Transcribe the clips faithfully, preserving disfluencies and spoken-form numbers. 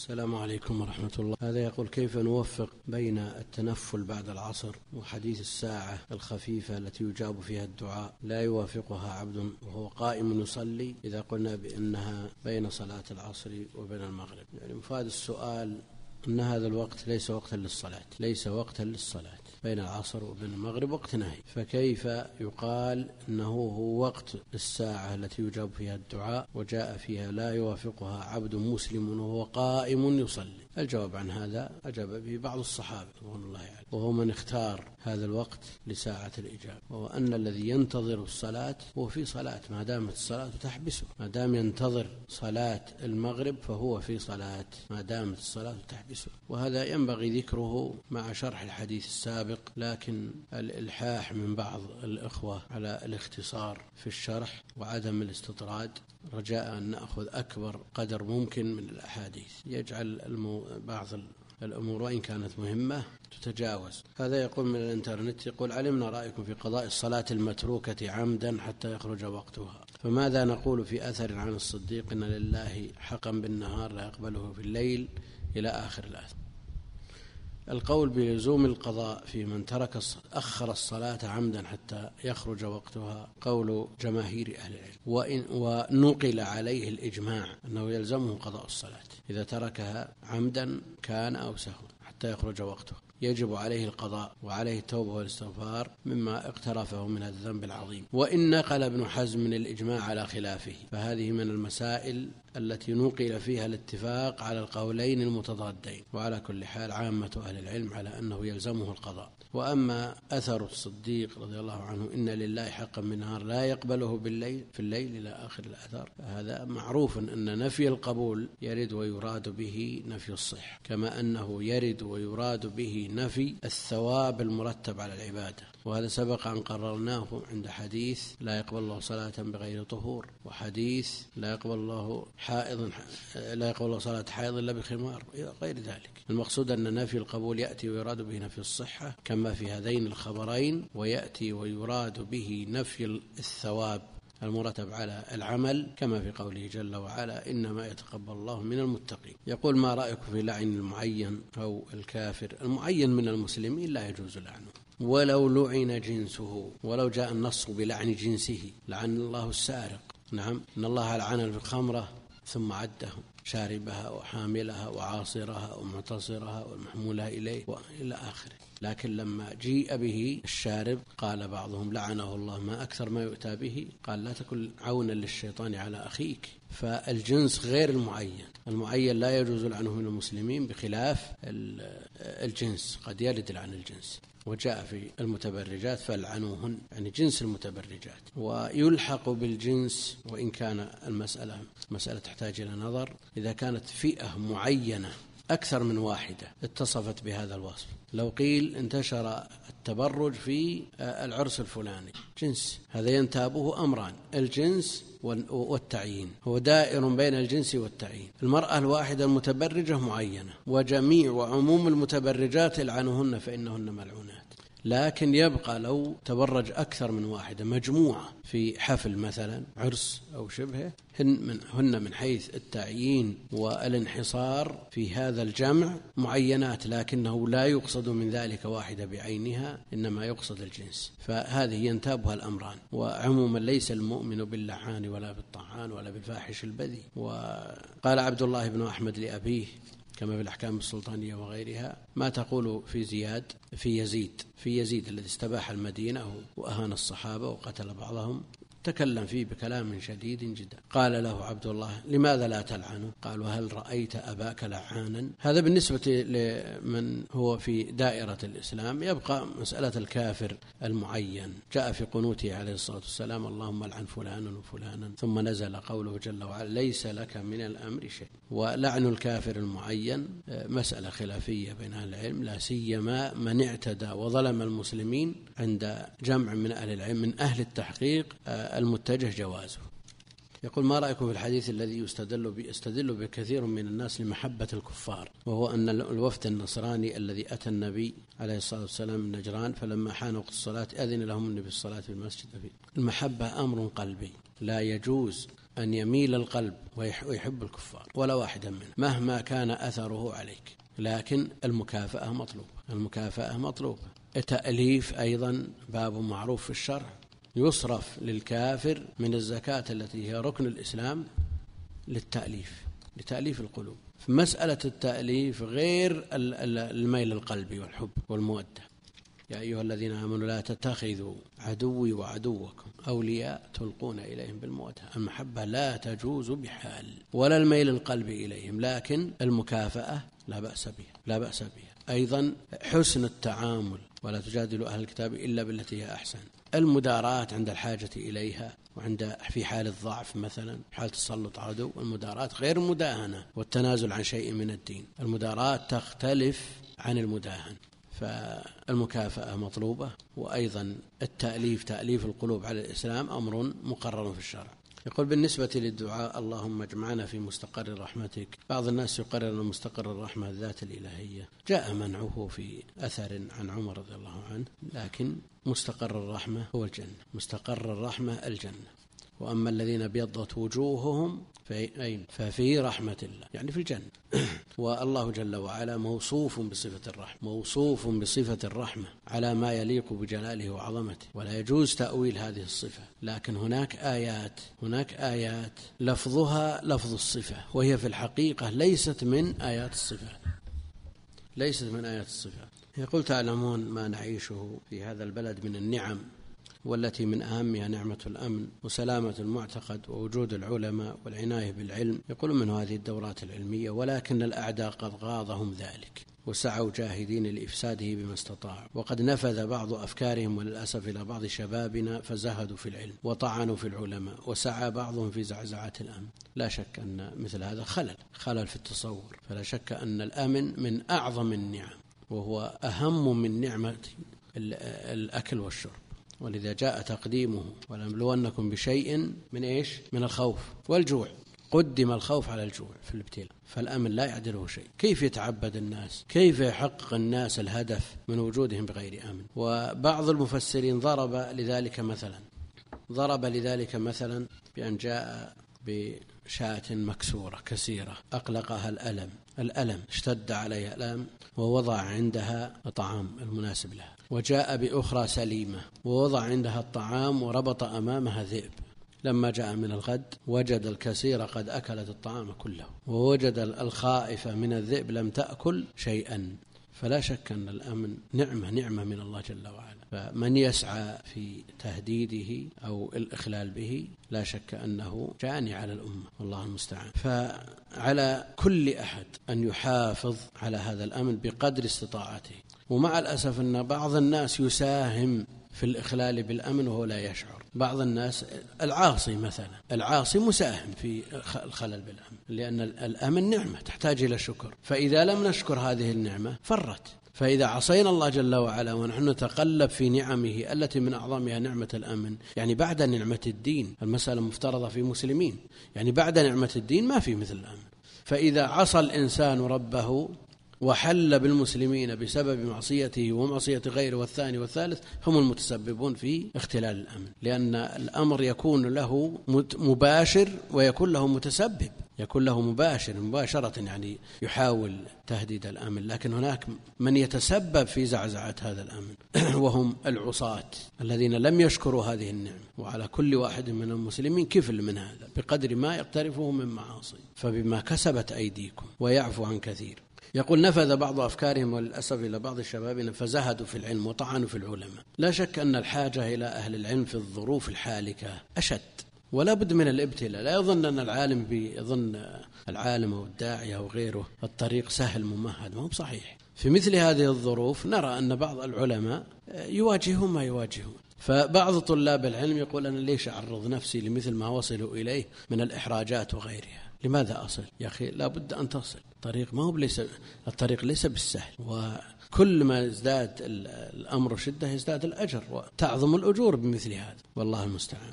السلام عليكم ورحمة الله. هذا يقول: كيف نوفق بين التنفل بعد العصر وحديث الساعة الخفيفة التي يجاب فيها الدعاء لا يوافقها عبد وهو قائم يصلي، إذا قلنا بأنها بين صلاة العصر وبين المغرب؟ يعني مفاد السؤال أن هذا الوقت ليس وقتا للصلاة، ليس وقتا للصلاة، بين العصر وبين المغرب وقت نهي، فكيف يقال أنه هو وقت الساعة التي يجاب فيها الدعاء وجاء فيها لا يوافقها عبد مسلم وهو قائم يصلي؟ الجواب عن هذا أجاب به بعض الصحابة رضوان الله عليهم، وهو من اختار هذا الوقت لساعة الإجابة، وهو أن الذي ينتظر الصلاة هو في صلاة، ما دامت الصلاة تحبسه، ما دام ينتظر صلاة المغرب فهو في صلاة ما دامت الصلاة تحبسه. وهذا ينبغي ذكره مع شرح الحديث السابق، لكن الإلحاح من بعض الإخوة على الاختصار في الشرح وعدم الاستطراد رجاء أن نأخذ أكبر قدر ممكن من الأحاديث يجعل المو... بعض الأمور وإن كانت مهمة تتجاوز. هذا يقول من الإنترنت، يقول: علمنا رأيكم في قضاء الصلاة المتروكة عمدا حتى يخرج وقتها، فماذا نقول في أثر عن الصديق إن لله حقا بالنهار لا يقبله في الليل إلى آخر الآية؟ القول بلزوم القضاء في من ترك أخر الصلاة عمدا حتى يخرج وقتها قول جماهير أهل العلم، وإن ونقل عليه الإجماع أنه يلزمه قضاء الصلاة إذا تركها عمدا كان أو سهوا حتى يخرج وقتها، يجب عليه القضاء وعليه التوبة والاستغفار مما اقترفه من الذنب العظيم. وإن نقل ابن حزم من الإجماع على خلافه فهذه من المسائل التي نقل فيها الاتفاق على القولين المتضادين، وعلى كل حال عامة أهل العلم على أنه يلزمه القضاء. وأما أثر الصديق رضي الله عنه إن لله حقا بالنهار لا يقبله بالليل في الليل إلى آخر الأثر، هذا معروف أن نفي القبول يرد ويراد به نفي الصحة، كما أنه يرد ويراد به نفي الثواب المرتب على العبادة، وهذا سبق أن قررناه عند حديث لا يقبل الله صلاة بغير طهور، وحديث لا يقبل الله حائض لا يقبل الله صلاة حائض إلا بخمار، إلى غير ذلك. المقصود أن نفي القبول يأتي ويراد به نفي الصحة كما في هذين الخبرين، ويأتي ويراد به نفي الثواب المرتب على العمل كما في قوله جل وعلا إنما يتقبل الله من المتقين. يقول: ما رأيكم في لعن المعين أو الكافر؟ المعين من المسلمين لا يجوز لعنه ولو لعن جنسه، ولو جاء النص بلعن جنسه، لعن الله السارق، نعم، إن الله لعن الخمرة ثم عدهم شاربها وحاملها وعاصرها ومعتصرها والمحمولها إليه وإلى آخره، لكن لما جيء به الشارب قال بعضهم لعنه الله ما أكثر ما يؤتى به، قال لا تكن عونا للشيطان على أخيك. فالجنس غير المعين، المعين لا يجوز لعنه من المسلمين بخلاف الجنس، قد يرد لعن الجنس، وجاء في المتبرجات فلعنوهن، يعني جنس المتبرجات. ويلحق بالجنس وإن كان المسألة مسألة تحتاج إلى نظر، إذا كانت فئة معينة أكثر من واحدة اتصفت بهذا الوصف، لو قيل انتشر التبرج في العرس الفلاني جنس، هذا ينتابه أمران: الجنس والتعيين، هو دائر بين الجنس والتعيين. المرأة الواحدة المتبرجة معينة، وجميع وعموم المتبرجات العنهن فإنهن ملعونات، لكن يبقى لو تبرج أكثر من واحدة مجموعة في حفل مثلا عرس أو شبهه، هن من, هن من حيث التعيين والانحصار في هذا الجمع معينات، لكنه لا يقصد من ذلك واحدة بعينها، إنما يقصد الجنس، فهذه ينتابها الأمران. وعموما ليس المؤمن باللعان ولا بالطعان ولا بالفاحش البذيء. وقال عبد الله بن أحمد لأبيه كما في الأحكام السلطانية وغيرها: ما تقول في زياد في يزيد في يزيد الذي استباح المدينة وأهان الصحابة وقتل بعضهم، تكلم فيه بكلام شديد جدا. قال له عبد الله: لماذا لا تلعنه؟ قال: وهل رأيت أباك لعانا؟ هذا بالنسبة لمن هو في دائرة الإسلام. يبقى مسألة الكافر المعين، جاء في قنوته عليه الصلاة والسلام: اللهم لعن فلانا وفلانا، ثم نزل قوله جل وعلا: ليس لك من الأمر شيء. ولعن الكافر المعين مسألة خلافية بين أهل العلم، لا سيما من اعتدى وظلم المسلمين، عند جمع من أهل العلم من أهل التحقيق المتجه جوازه. يقول: ما رأيكم في الحديث الذي يستدل بيستدل بكثير من الناس لمحبة الكفار، وهو أن الوفد النصراني الذي أتى النبي عليه الصلاة والسلام من نجران فلما حان وقت الصلاة أذن لهم النبي الصلاة في المسجد فيه. المحبة أمر قلبي لا يجوز أن يميل القلب ويحب الكفار ولا واحدا منهم مهما كان أثره عليك، لكن المكافأة مطلوبة، المكافأة مطلوبة. التأليف أيضا باب معروف في الشرع، يصرف للكافر من الزكاة التي هي ركن الإسلام للتأليف، لتأليف القلوب. في مسألة التأليف غير الميل القلبي والحب والمودة. يا أيها الذين آمنوا لا تتخذوا عدوي وعدوكم أولياء تلقون إليهم بالمودة. المحبة لا تجوز بحال، ولا الميل القلبي إليهم، لكن المكافأة لا بأس بها، لا بأس بها. أيضا حسن التعامل، ولا تجادلوا أهل الكتاب إلا بالتي هي أحسن. المداراة عند الحاجة إليها، وعند في حال الضعف مثلا، حال تسلط عدو، المداراة غير المداهنة والتنازل عن شيء من الدين. المداراة تختلف عن المداهنة، فالمكافأة مطلوبة. وأيضا التأليف، تأليف القلوب على الإسلام أمر مقرر في الشرع. يقول بالنسبة للدعاء اللهم اجمعنا في مستقر رحمتك، بعض الناس يقرر أن مستقر الرحمة الذات الإلهية، جاء منعه في أثر عن عمر رضي الله عنه، لكن مستقر الرحمة هو الجنة، مستقر الرحمة الجنة. وأما الذين ابيضت وجوههم ففي رحمة الله، يعني في الجنة. والله جل وعلا موصوف بصفة الرحمة، موصوف بصفة الرحمة على ما يليق بجلاله وعظمته، ولا يجوز تأويل هذه الصفة. لكن هناك آيات هناك آيات لفظها لفظ الصفة، وهي في الحقيقة ليست من آيات الصفة، ليست من آيات الصفة. يقول تعلمون ما نعيشه في هذا البلد من النعم، والتي من أهمها نعمة الأمن وسلامة المعتقد ووجود العلماء والعناية بالعلم. يقول من هذه الدورات العلمية، ولكن الأعداء قد غاضهم ذلك وسعوا جاهدين لإفساده بما استطاعوا، وقد نفذ بعض أفكارهم وللأسف إلى بعض شبابنا فزهدوا في العلم وطعنوا في العلماء، وسعى بعضهم في زعزعة الأمن. لا شك أن مثل هذا خلل خلل في التصور، فلا شك أن الأمن من أعظم النعم، وهو أهم من نعمة الأكل والشرب، ولذا جاء تقديمه ولنبلونكم بشيء من إيش؟ من الخوف والجوع. قدم الخوف على الجوع في الابتلاء، فالأمن لا يعدله شيء. كيف يتعبد الناس؟ كيف يحقق الناس الهدف من وجودهم بغير أمن؟ وبعض المفسرين ضرب لذلك مثلا ضرب لذلك مثلا بأن جاء بشاة مكسورة كثيرة أقلقها الألم الألم اشتد عليها الألم، ووضع عندها الطعام المناسب لها، وجاء بأخرى سليمة ووضع عندها الطعام وربط أمامها ذئب. لما جاء من الغد وجد الكثير قد أكلت الطعام كله، ووجد الخائفة من الذئب لم تأكل شيئا. فلا شك أن الأمن نعمة نعمة من الله جل وعلا، فمن يسعى في تهديده أو الإخلال به لا شك أنه جاني على الأمة، والله المستعان. فعلى كل أحد أن يحافظ على هذا الأمن بقدر استطاعته. ومع الأسف أن بعض الناس يساهم في الإخلال بالأمن وهو لا يشعر. بعض الناس العاصي مثلا، العاصي مساهم في الخلل بالأمن، لأن الأمن نعمة تحتاج إلى شكر، فإذا لم نشكر هذه النعمة فرت. فإذا عصينا الله جل وعلا ونحن نتقلب في نعمه التي من أعظمها نعمة الأمن، يعني بعد نعمة الدين، المسألة مفترضة في مسلمين، يعني بعد نعمة الدين ما في مثل الأمن. فإذا عصى الإنسان ربه وحل بالمسلمين بسبب معصيته ومعصية غيره والثاني والثالث، هم المتسببون في اختلال الأمن، لأن الأمر يكون له مباشر ويكون له متسبب، يكون له مباشر مباشرة، يعني يحاول تهديد الأمن، لكن هناك من يتسبب في زعزعة هذا الأمن وهم العصاة الذين لم يشكروا هذه النعمة. وعلى كل واحد من المسلمين كفل من هذا بقدر ما يقترفه من معاصي، فبما كسبت أيديكم ويعفو عن كثير. يقول نفذ بعض أفكارهم وللأسف إلى بعض الشباب فزهدوا في العلم وطعنوا في العلماء. لا شك أن الحاجة إلى أهل العلم في الظروف الحالكة أشد، ولا بد من الابتلاء. لا يظن أن العالم بيظن العالم أو الداعية أو غيره الطريق سهل ممهد، ما هو صحيح. في مثل هذه الظروف نرى أن بعض العلماء يواجهون ما يواجهون. فبعض طلاب العلم يقول أنا ليش أعرض نفسي لمثل ما وصلوا إليه من الإحراجات وغيرها؟ لماذا أصل؟ يا أخي لا بد أن تصل. الطريق ما هو ليس الطريق ليس بالسهل، وكل ما ازداد الأمر شدة يزداد الأجر وتعظم الأجور بمثل هذا، والله المستعان.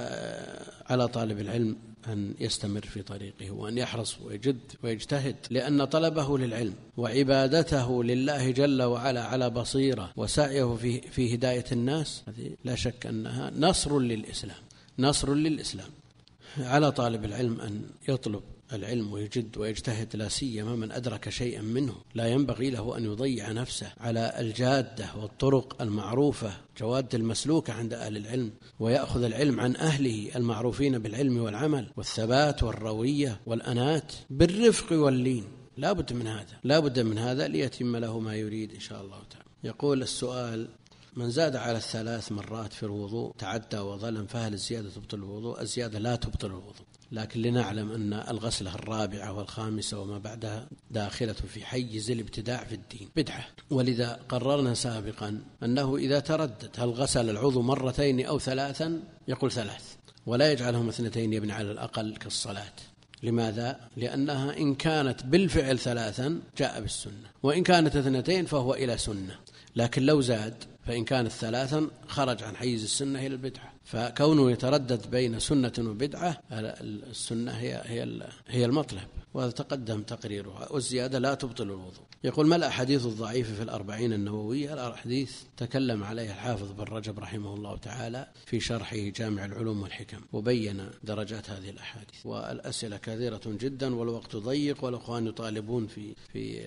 فعلى طالب العلم أن يستمر في طريقه وأن يحرص ويجد ويجتهد، لأن طلبه للعلم وعبادته لله جل وعلا على بصيرة وسعيه في في هداية الناس، هذه لا شك أنها نصر للإسلام، نصر للإسلام. على طالب العلم أن يطلب العلم ويجد ويجتهد، لا سيما من أدرك شيئا منه. لا ينبغي له أن يضيع نفسه على الجادة والطرق المعروفة جواد المسلوكة عند أهل العلم، ويأخذ العلم عن أهله المعروفين بالعلم والعمل والثبات والروية والأنات بالرفق واللين. لا بد من هذا، لا بد من هذا ليتم له ما يريد إن شاء الله تعالى. يقول السؤال: من زاد على الثلاث مرات في الوضوء تعدى وظلم، فهل الزيادة تبطل الوضوء؟ الزيادة لا تبطل الوضوء، لكن لنعلم أن الغسلة الرابعة والخامسة وما بعدها داخلة في حيز الابتداع في الدين بدعة، ولذا قررنا سابقا أنه إذا تردد هل غسل العضو مرتين أو ثلاثا يقول ثلاث، ولا يجعلهم اثنتين، يبني على الأقل كالصلاة. لماذا؟ لأنها إن كانت بالفعل ثلاثا جاء بالسنة، وإن كانت اثنتين فهو إلى سنة، لكن لو زاد فإن كانت ثلاثا خرج عن حيز السنة إلى البدعة. فكونه يتردد بين سنة وبدعة، السنة هي هي هي المطلب، وهذا تقدم تقريرها، والزيادة لا تبطل الوضوء. يقول: ما الأحاديث الضعيفة في الأربعين النووية؟ الأحاديث تكلم عليها الحافظ بن رجب رحمه الله تعالى في شرحه جامع العلوم والحكم، وبين درجات هذه الأحاديث، والأسئلة كثيرة جدا والوقت ضيق، والأخوان يطالبون في في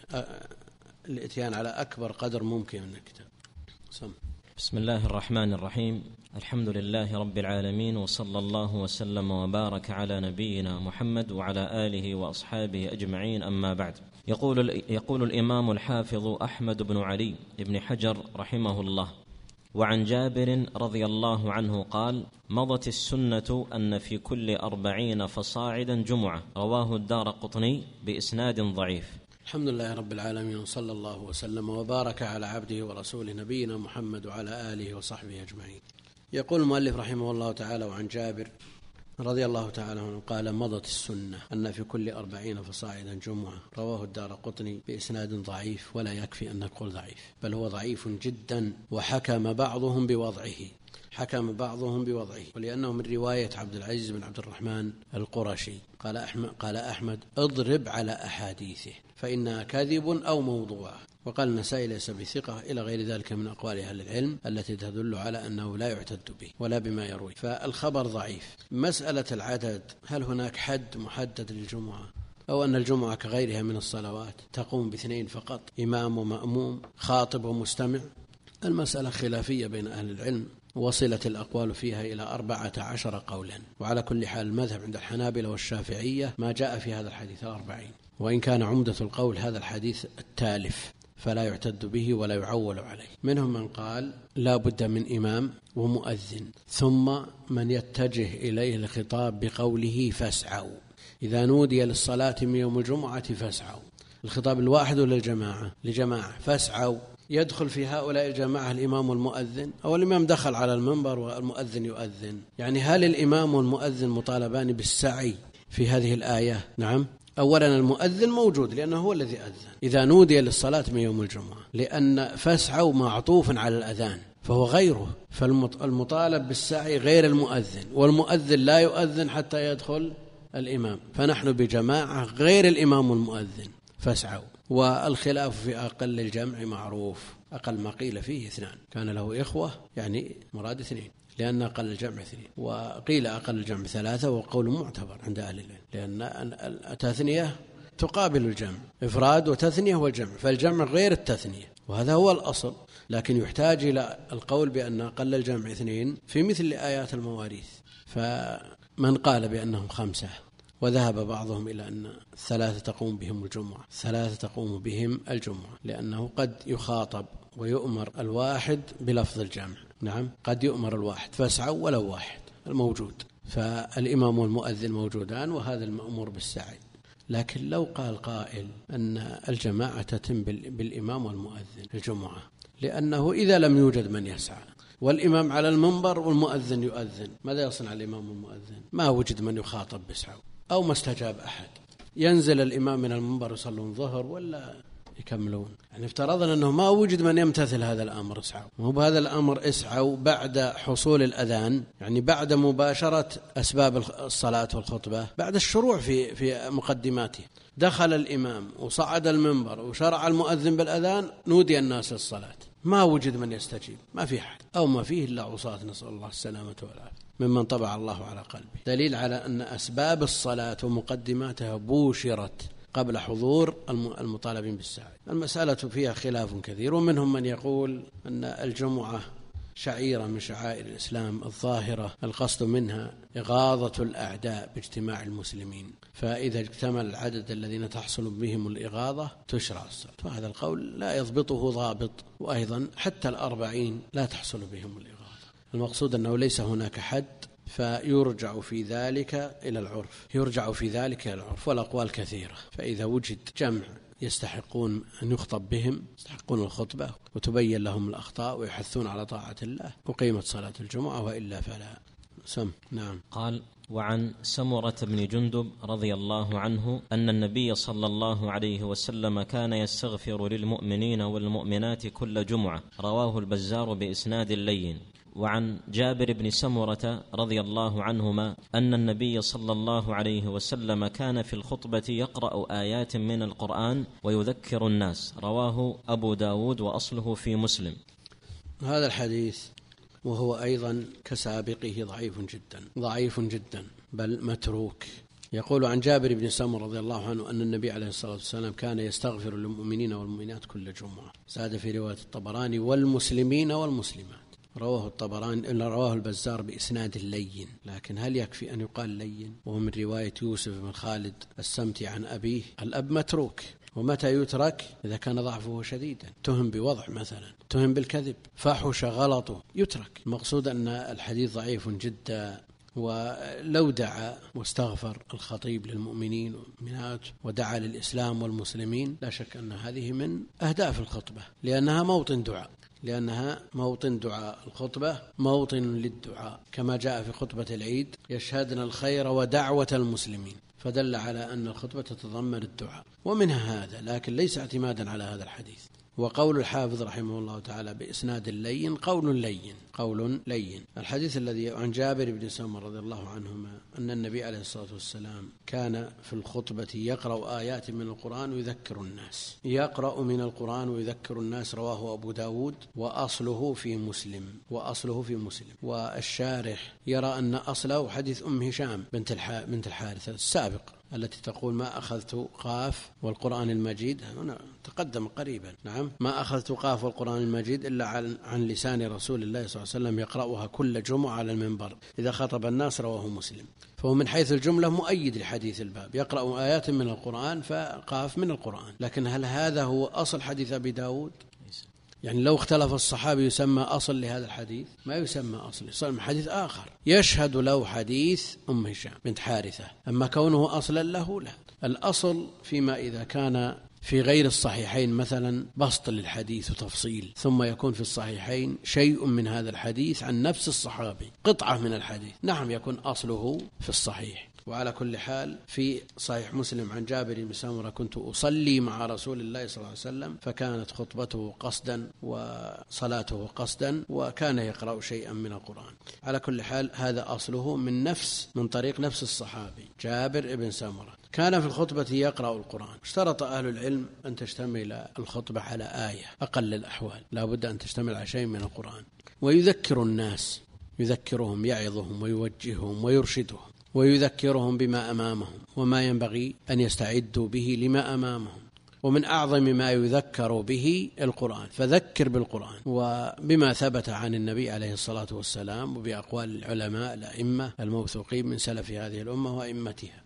الاتيان على أكبر قدر ممكن من الكتاب. سم. بسم الله الرحمن الرحيم. الحمد لله رب العالمين، وصلى الله وسلم وبارك على نبينا محمد وعلى آله وأصحابه أجمعين، أما بعد. يقول, يقول الإمام الحافظ أحمد بن علي بن حجر رحمه الله: وعن جابر رضي الله عنه قال: مضت السنة أن في كل أربعين فصاعدا جمعة، رواه الدارقطني بإسناد ضعيف. الحمد لله رب العالمين، وصلى الله وسلم وبارك على عبده ورسوله نبينا محمد وعلى آله وصحبه أجمعين. يقول المؤلف رحمه الله تعالى: وعن جابر رضي الله تعالى عنه قال: مضت السنة أن في كل أربعين فصاعدا جمعة، رواه الدارقطني بإسناد ضعيف، ولا يكفي أن نقول ضعيف، بل هو ضعيف جدا، وحكم بعضهم بوضعه حكم بعضهم بوضعه ولأنه من رواية عبد العزيز بن عبد الرحمن القرشي. قال أحمد, قال أحمد: اضرب على أحاديثه فإنها كذب أو موضوع. وقال النسائي: ليس بثقة، إلى غير ذلك من أقوال أهل العلم التي تدل على أنه لا يعتد به ولا بما يروي، فالخبر ضعيف. مسألة العدد، هل هناك حد محدد للجمعة، أو أن الجمعة كغيرها من الصلوات تقوم باثنين فقط، إمام ومأموم، خاطب ومستمع؟ المسألة خلافية بين أهل العلم، وصلت الأقوال فيها إلى أربعة عشر قولا، وعلى كل حال المذهب عند الحنابلة والشافعية ما جاء في هذا الحديث الأربعين، وإن كان عمدة القول هذا الحديث التالف فلا يعتد به ولا يعول عليه. منهم من قال لا بد من إمام ومؤذن، ثم من يتجه إليه الخطاب بقوله فاسعوا، إذا نودي للصلاة من يوم الجمعة فاسعوا. الخطاب الواحد للجماعة لجماعة فاسعوا، يدخل في هؤلاء الجماعة الإمام والمؤذن، أو الإمام دخل على المنبر والمؤذن يؤذن؟ يعني هل الإمام والمؤذن مطالبان بالسعي في هذه الآية؟ نعم. أولا المؤذن موجود لأنه هو الذي أذن إذا نودي للصلاة من يوم الجمعة، لأن فاسعوا معطوف على الأذان فهو غيره، فالمطالب بالسعي غير المؤذن، والمؤذن لا يؤذن حتى يدخل الإمام، فنحن بجماعة غير الإمام والمؤذن فاسعوا. والخلاف في أقل الجمع معروف، أقل ما قيل فيه اثنان، كان له إخوة يعني مراد اثنين، لأن أقل الجمع اثنين، وقيل أقل الجمع ثلاثة، وقول معتبر عند أهل العلم، لأن التثنية تقابل الجمع، إفراد وتثنية والجمع، فالجمع غير التثنية، وهذا هو الأصل، لكن يحتاج إلى القول بأن أقل الجمع اثنين في مثل آيات المواريث. فمن قال بأنهم خمسة، وذهب بعضهم إلى أن ثلاثة تقوم بهم الجمعة، ثلاثة تقوم بهم الجمعة، لأنه قد يخاطب ويؤمر الواحد بلفظ الجمع، نعم قد يؤمر الواحد فاسعوا ولو واحد الموجود، فالإمام والمؤذن موجودان وهذا المأمور بالسعي. لكن لو قال قائل أن الجماعة تتم بالإمام والمؤذن الجمعة، لأنه إذا لم يوجد من يسعى والإمام على المنبر والمؤذن يؤذن، ماذا يصنع الإمام والمؤذن؟ ما وجد من يخاطب بسعوا، أو ما استجاب أحد، ينزل الإمام من المنبر يصلون ظهر ولا يكملون. يعني افترضنا أنه ما وجد من يمتثل هذا الأمر اسعوا، وهو بهذا الأمر اسعوا بعد حصول الأذان، يعني بعد مباشرة أسباب الصلاة والخطبة، بعد الشروع في في مقدماته. دخل الإمام وصعد المنبر وشرع المؤذن بالأذان، نودي الناس للصلاة، ما وجد من يستجيب، ما في حد، أو ما فيه إلا عصاة، نسأل الله السلامة والعافية، ممن طبع الله على قلبه. دليل على أن أسباب الصلاة ومقدماتها بوشرت قبل حضور المطالبين بالسعي. المسألة فيها خلاف كثير، ومنهم من يقول أن الجمعة شعيرة من شعائر الإسلام الظاهرة، القصد منها إغاظة الأعداء باجتماع المسلمين، فإذا اجتمع العدد الذين تحصل بهم الإغاظة تشرع الصلاة. فهذا القول لا يضبطه ضابط، وأيضا حتى الأربعين لا تحصل بهم الإغاظة. المقصود أنه ليس هناك حد، فيرجع في ذلك إلى العرف، يرجع في ذلك إلى العرف، والأقوال كثيرة. فإذا وجد جمع يستحقون أن يخطب بهم، يستحقون الخطبة وتبين لهم الأخطاء ويحثون على طاعة الله، وقيمة صلاة الجمعة، وإلا فلا. سم. نعم. قال: وعن سمرة بن جندب رضي الله عنه أن النبي صلى الله عليه وسلم كان يستغفر للمؤمنين والمؤمنات كل جمعة، رواه البزار بإسناد لين. وعن جابر بن سمرة رضي الله عنهما أن النبي صلى الله عليه وسلم كان في الخطبة يقرأ آيات من القرآن ويذكر الناس، رواه أبو داود وأصله في مسلم. هذا الحديث وهو أيضا كسابقه ضعيف جدا، ضعيف جدا بل متروك. يقول عن جابر بن سمرة رضي الله عنه أن النبي عليه الصلاة والسلام كان يستغفر للمؤمنين والمؤمنات كل جمعة، زاد في رواية الطبراني والمسلمين والمسلمات، رواه الطبراني إلا رواه البزار بإسناد لين. لكن هل يكفي أن يقال لين وهو من رواية يوسف بن خالد السمتي عن أبيه؟ الأب متروك، ومتى يترك؟ إذا كان ضعفه شديدا، تهم بوضع مثلا، تهم بالكذب، فحش غلطه، يترك. المقصود أن الحديث ضعيف جدا. ولو دعا واستغفر الخطيب للمؤمنين والمؤمنات ودعا للإسلام والمسلمين، لا شك أن هذه من أهداف الخطبة، لأنها موطن دعاء، لأنها موطن دعاء. الخطبة موطن للدعاء، كما جاء في خطبة العيد: يشهدنا الخير ودعوة المسلمين، فدل على أن الخطبة تتضمن الدعاء، ومنها هذا، لكن ليس اعتمادا على هذا الحديث. وقول الحافظ رحمه الله تعالى بإسناد لين قول لين، قول لين. الحديث الذي عن جابر بن سمرة رضي الله عنهما أن النبي عليه الصلاة والسلام كان في الخطبة يقرأ آيات من القرآن ويذكر الناس، يقرأ من القرآن ويذكر الناس، رواه أبو داود وأصله في مسلم، وأصله في مسلم. والشارح يرى أن أصله حديث أم هشام بنت بنت الحارثة السابق، التي تقول: ما أخذت قاف والقرآن المجيد، هنا تقدم قريبا، نعم، ما أخذت قاف والقرآن المجيد إلا عن, عن لسان رسول الله صلى الله عليه وسلم يقرأها كل جمعة على المنبر إذا خطب الناس، رواه مسلم. فهو من حيث الجملة مؤيد لحديث الباب، يقرأ آيات من القرآن فقاف من القرآن. لكن هل هذا هو أصل حديث أبي داود؟ يعني لو اختلف الصحابي يسمى أصل لهذا الحديث؟ ما يسمى أصل، يسمى حديث آخر يشهد له حديث أم هشام بنت حارثة. أما كونه أصلا له، لا. الأصل فيما إذا كان في غير الصحيحين مثلا بسط للحديث وتفصيل، ثم يكون في الصحيحين شيء من هذا الحديث عن نفس الصحابي، قطعة من الحديث، نعم يكون أصله في الصحيح. وعلى كل حال في صحيح مسلم عن جابر بن سمرة: كنت أصلي مع رسول الله صلى الله عليه وسلم فكانت خطبته قصدا وصلاته قصدا، وكان يقرأ شيئا من القرآن. على كل حال هذا أصله من نفس من طريق نفس الصحابي جابر بن سمرة، كان في الخطبة يقرأ القرآن. اشترط أهل العلم أن تشتمل الخطبة على آية، أقل الأحوال لا بد أن تشتمل على شيء من القرآن، ويذكر الناس، يذكرهم، يعظهم ويوجههم ويرشدهم، ويذكرهم بما أمامهم وما ينبغي أن يستعدوا به لما أمامهم. ومن أعظم ما يذكر به القرآن، فذكر بالقرآن، وبما ثبت عن النبي عليه الصلاة والسلام، وبأقوال العلماء الأئمة الموثوقين من سلف هذه الأمة وأئمتها.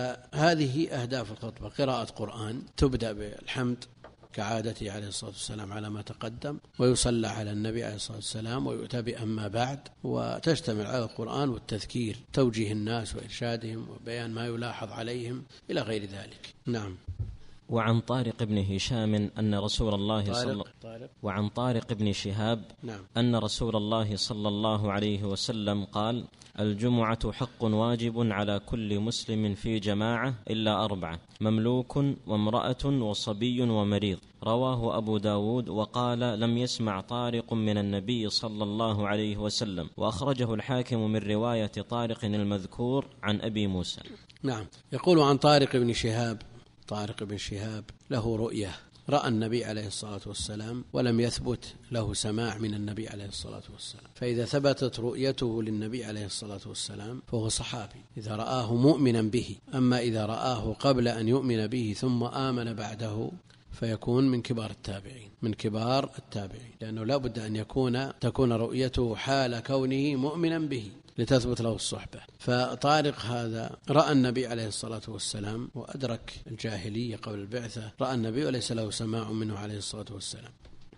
فهذه أهداف الخطبة: قراءة قرآن، تبدأ بالحمد كعادته عليه الصلاة والسلام على ما تقدم، ويصلى على النبي عليه الصلاة والسلام، ويؤتى بأما بعد، وتشتمل على القرآن والتذكير، توجيه الناس وإرشادهم وبيان ما يلاحظ عليهم إلى غير ذلك. نعم. وعن طارق بن هشام أن رسول الله صلى الله عليه طارق وعن طارق بن شهاب نعم. أن رسول الله صلى الله عليه وسلم قال: الجمعة حق واجب على كل مسلم في جماعة إلا أربعة: مملوك وامرأة وصبي ومريض. رواه أبو داود وقال: لم يسمع طارق من النبي صلى الله عليه وسلم. وأخرجه الحاكم من رواية طارق المذكور عن أبي موسى. نعم. يقول عن طارق بن شهاب: طارق بن شهاب له رؤية، رأى النبي عليه الصلاة والسلام ولم يثبت له سماع من النبي عليه الصلاة والسلام، فإذا ثبتت رؤيته للنبي عليه الصلاة والسلام فهو صحابي إذا رآه مؤمنا به. أما إذا رآه قبل أن يؤمن به ثم آمن بعده فيكون من كبار التابعين من كبار التابعين لأنه لا بد أن يكون تكون رؤيته حال كونه مؤمنا به لتثبت له الصحبة. فطارق هذا رأى النبي عليه الصلاة والسلام وأدرك الجاهلية قبل البعثة، رأى النبي وليس له سماع منه عليه الصلاة والسلام.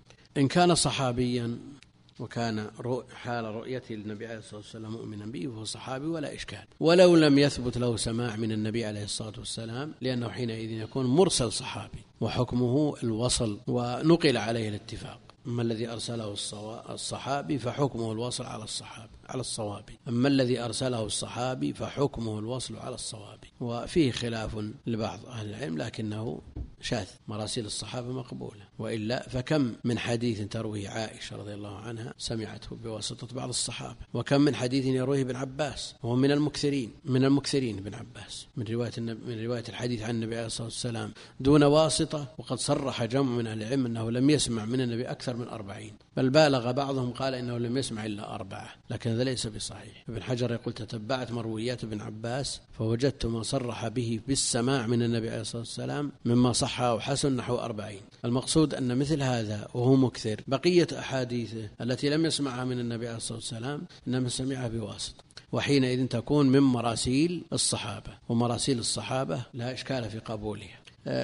إن كان صحابيا وكان حال رؤيته للنبي عليه الصلاة والسلام مؤمنا به فهو صحابي ولا إشكال، ولو لم يثبت له سماع من النبي عليه الصلاة والسلام، لأنه حينئذ يكون مرسل صحابي وحكمه الوصل ونقل عليه الاتفاق. أما الذي أرسله الصحابي فحكمه الوصل على الصحابي على الصواب، أما الذي أرسله الصحابي فحكمه الوصل على الصواب. وفيه خلاف لبعض أهل العلم لكنه شاذ، مراسيل الصحابة مقبولة، وإلا فكم من حديث ترويه عائشة رضي الله عنها سمعته بواسطة بعض الصحابة، وكم من حديث يرويه ابن عباس وهو من المكثرين من المكثرين ابن عباس من رواية من رواية الحديث عن النبي عليه الصلاة والسلام دون واسطة. وقد صرح جمع من أهل العلم أنه لم يسمع من النبي أكثر من أربعين، بل بالغ بعضهم قال إنه لم يسمع إلا أربعة، لكن هذا ليس بصحيح. ابن حجر يقول: تتبعت مرويات ابن عباس فوجدت ما صرح به بالسماع من النبي عليه الصلاة والسلام مما صح وحسن نحو أربعين. المقصود أن مثل هذا وهو مكثر بقية أحاديثه التي لم يسمعها من النبي عليه الصلاة والسلام إنما سمعها بواسطة، وحينئذ تكون من مراسيل الصحابة، ومراسيل الصحابة لا إشكال في قبولها.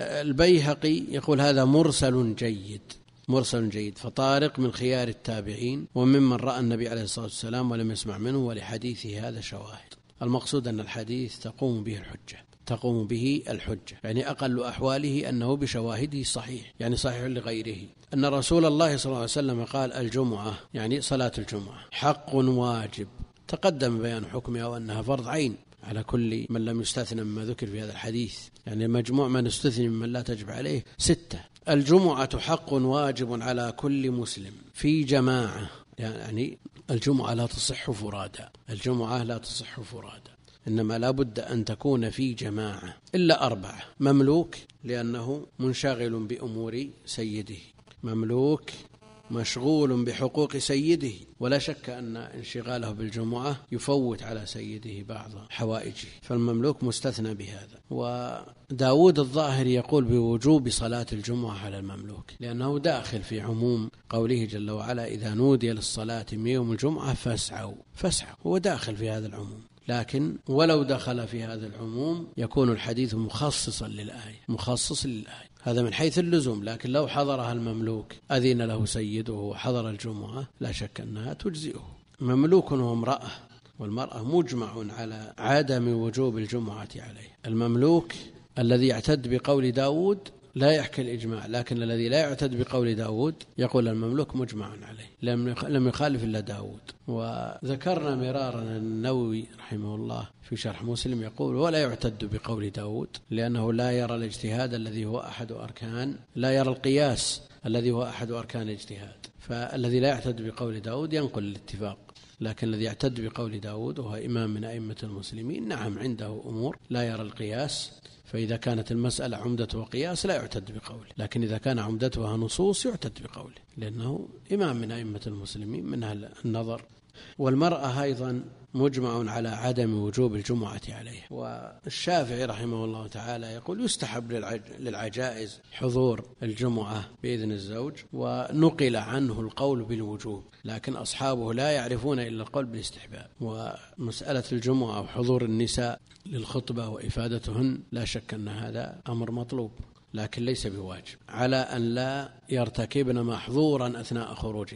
البيهقي يقول: هذا مرسل جيد مرسل جيد فطارق من خيار التابعين وممن رأى النبي عليه الصلاة والسلام ولم يسمع منه، ولحديثه هذا شواهد. المقصود أن الحديث تقوم به الحجة تقوم به الحجة يعني أقل أحواله أنه بشواهده صحيح، يعني صحيح لغيره. أن رسول الله صلى الله عليه وسلم قال: الجمعة يعني صلاة الجمعة حق واجب، تقدم بيان حكمها وأنها فرض عين على كل من لم يستثنى مما ذكر في هذا الحديث، يعني مجموع من استثنى ممن لا تجب عليه ستة. الجمعة حق واجب على كل مسلم في جماعة، يعني الجمعة لا تصح فرادا الجمعة لا تصح فرادا إنما لا بد أن تكون في جماعة إلا أربعة: مملوك لأنه منشغل بأمور سيده، مملوك مشغول بحقوق سيده، ولا شك أن انشغاله بالجمعة يفوت على سيده بعض حوائجه، فالمملوك مستثنى بهذا. وداود الظاهر يقول بوجوب صلاة الجمعة على المملوك لأنه داخل في عموم قوله جل وعلا: إذا نودي للصلاة من يوم الجمعة فاسعوا فاسعوا هو داخل في هذا العموم. لكن ولو دخل في هذا العموم يكون الحديث مخصصا للآية مخصص للآية، هذا من حيث اللزوم. لكن لو حضرها المملوك أذن له سيده وحضر الجمعة لا شك أنها تجزئه. مملوك وامرأة، والمرأة مجمع على عدم وجوب الجمعة عليه. المملوك الذي يعتد بقول داود لا يحكي الإجماع، لكن الذي لا يعتد بقول داود يقول المملوك مجمع عليه لم يخالف إلا داود. وذكرنا مرارا النووي رحمه الله في شرح مسلم يقول: ولا يعتد بقول داود لأنه لا يرى الاجتهاد الذي هو أحد أركان لا يرى القياس الذي هو أحد أركان الاجتهاد. فالذي لا يعتد بقول داود ينقل الاتفاق، لكن الذي يعتد بقول داود وهو إمام من أئمة المسلمين نعم عنده أمور لا يرى القياس، فإذا كانت المسألة عمدتها قياس لا يعتد بقوله، لكن إذا كان عمدتها نصوص يعتد بقوله لأنه إمام من أئمة المسلمين من أهل النظر. والمرأة أيضا مجمع على عدم وجوب الجمعة عليه. والشافعي رحمه الله تعالى يقول: يستحب للعجائز حضور الجمعة بإذن الزوج، ونقل عنه القول بالوجوب، لكن أصحابه لا يعرفون إلا القول بالاستحباب. ومسألة الجمعة وحضور النساء للخطبة وإفادتهن لا شك أن هذا أمر مطلوب، لكن ليس بواجب، على أن لا يرتكبن محظورا أثناء خروجهن،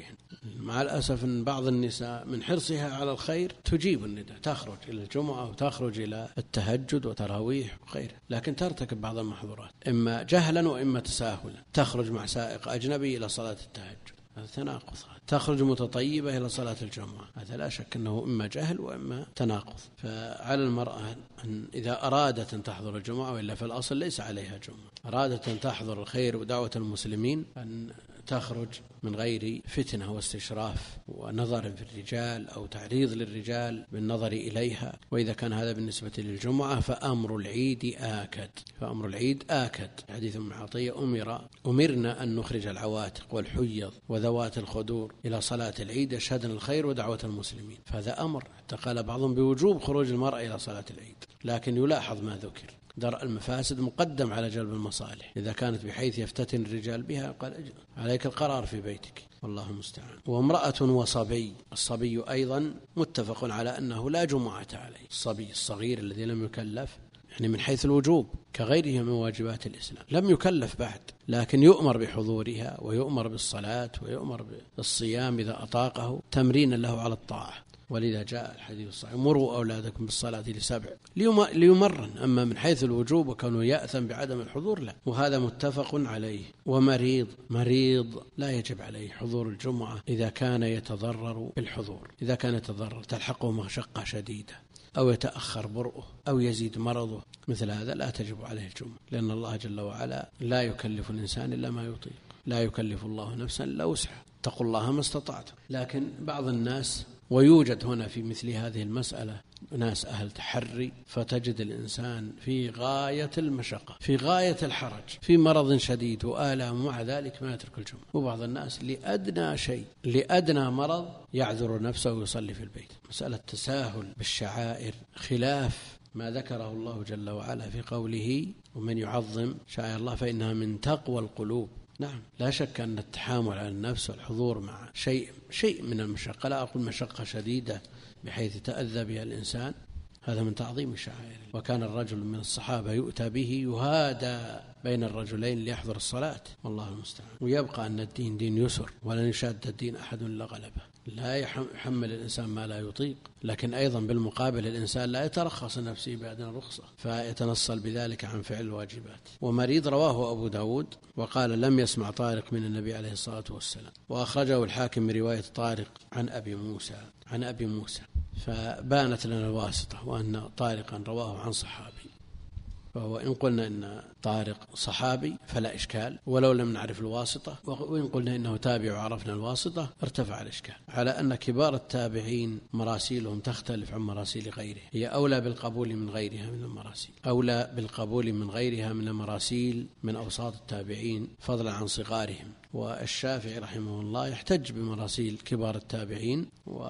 مع الأسف أن بعض النساء من حرصها على الخير تجيب النداء، تخرج إلى الجمعة وتخرج إلى التهجد وتراويح وخيره، لكن ترتكب بعض المحظورات إما جهلا وإما تساهلا. تخرج مع سائق أجنبي إلى صلاة التهجد، هذا تناقض. تخرج متطيبة إلى صلاة الجمعة، هذا لا شك أنه إما جهل وإما تناقض. فعلى المرأة أن إذا أرادت أن تحضر الجمعة، وإلا في الأصل ليس عليها جمعة، أرادت أن تحضر الخير ودعوة المسلمين، أن تخرج من غير فتنة واستشراف ونظر في الرجال أو تعريض للرجال بالنظر إليها. وإذا كان هذا بالنسبة للجمعة فأمر العيد آكد، فأمر العيد آكد. حديث ابن عطية أمر أمرنا أن نخرج العواتق والحيض وذوات الخدور إلى صلاة العيد يشهدن الخير ودعوة المسلمين، فهذا أمر. حتى قال بعضهم بوجوب خروج المرأة إلى صلاة العيد، لكن يلاحظ ما ذكر، درء المفاسد مقدم على جلب المصالح. إذا كانت بحيث يفتتن الرجال بها قال عليك القرار في بيتك، والله المستعان. وامرأة وصبي، الصبي أيضا متفق على أنه لا جمعة عليه، الصبي الصغير الذي لم يكلف، يعني من حيث الوجوب كغيره من واجبات الإسلام، لم يكلف بعد، لكن يؤمر بحضورها ويؤمر بالصلاة ويؤمر بالصيام إذا أطاقه تمرينا له على الطاعة. ولذا جاء الحديث الصحيح مروا أولادكم بالصلاة لسبع ليمرن. أما من حيث الوجوب وكانوا يأثم بعدم الحضور لا، وهذا متفق عليه. ومريض، مريض لا يجب عليه حضور الجمعة إذا كان يتضرر بالحضور، إذا كان يتضرر تلحقه مشقة شديدة أو يتأخر برؤه أو يزيد مرضه، مثل هذا لا تجب عليه الجمعة، لأن الله جل وعلا لا يكلف الإنسان إلا ما يطيق، لا يكلف الله نفسا إلا وسعها، اتقوا الله ما استطعتم. لكن بعض الناس، ويوجد هنا في مثل هذه المسألة ناس أهل تحري، فتجد الإنسان في غاية المشقة، في غاية الحرج، في مرض شديد وآلام، ومع ذلك ما يترك الجمعة. وبعض الناس لأدنى شيء، لأدنى مرض يعذر نفسه ويصلي في البيت. مسألة تساهل بالشعائر خلاف ما ذكره الله جل وعلا في قوله ومن يعظم شعائر الله فإنها من تقوى القلوب. نعم، لا شك أن التحامل على النفس والحضور مع شيء شيء من المشقة، لا أقول مشقة شديدة بحيث تأذى بها الإنسان، هذا من تعظيم الشعائر. وكان الرجل من الصحابة يؤتى به يهادى بين الرجلين ليحضر الصلاة، والله المستعان. ويبقى أن الدين دين يسر، ولن يشاد الدين أحد إلا غلبه، لا يحمل الإنسان ما لا يطيق، لكن أيضا بالمقابل الإنسان لا يترخص نفسه بأدنى رخصة فيتنصل بذلك عن فعل الواجبات. ومريض رواه أبو داود وقال لم يسمع طارق من النبي عليه الصلاة والسلام، وأخرجه الحاكم من رواية طارق عن أبي موسى عن أبي موسى فبانت لنا الواسطة، وأن طارقا رواه عن صحابي، فهو إن قلنا إن طارق صحابي فلا إشكال ولو لم نعرف الواسطة، وإن قلنا إنه تابع وعرفنا الواسطة ارتفع الإشكال، على أن كبار التابعين مراسيلهم تختلف عن مراسيل غيره، هي أولى بالقبول من غيرها من المراسيل، أولى بالقبول من غيرها من المراسيل من أوساط التابعين فضلا عن صغارهم. والشافعي رحمه الله يحتج بمراسيل كبار التابعين،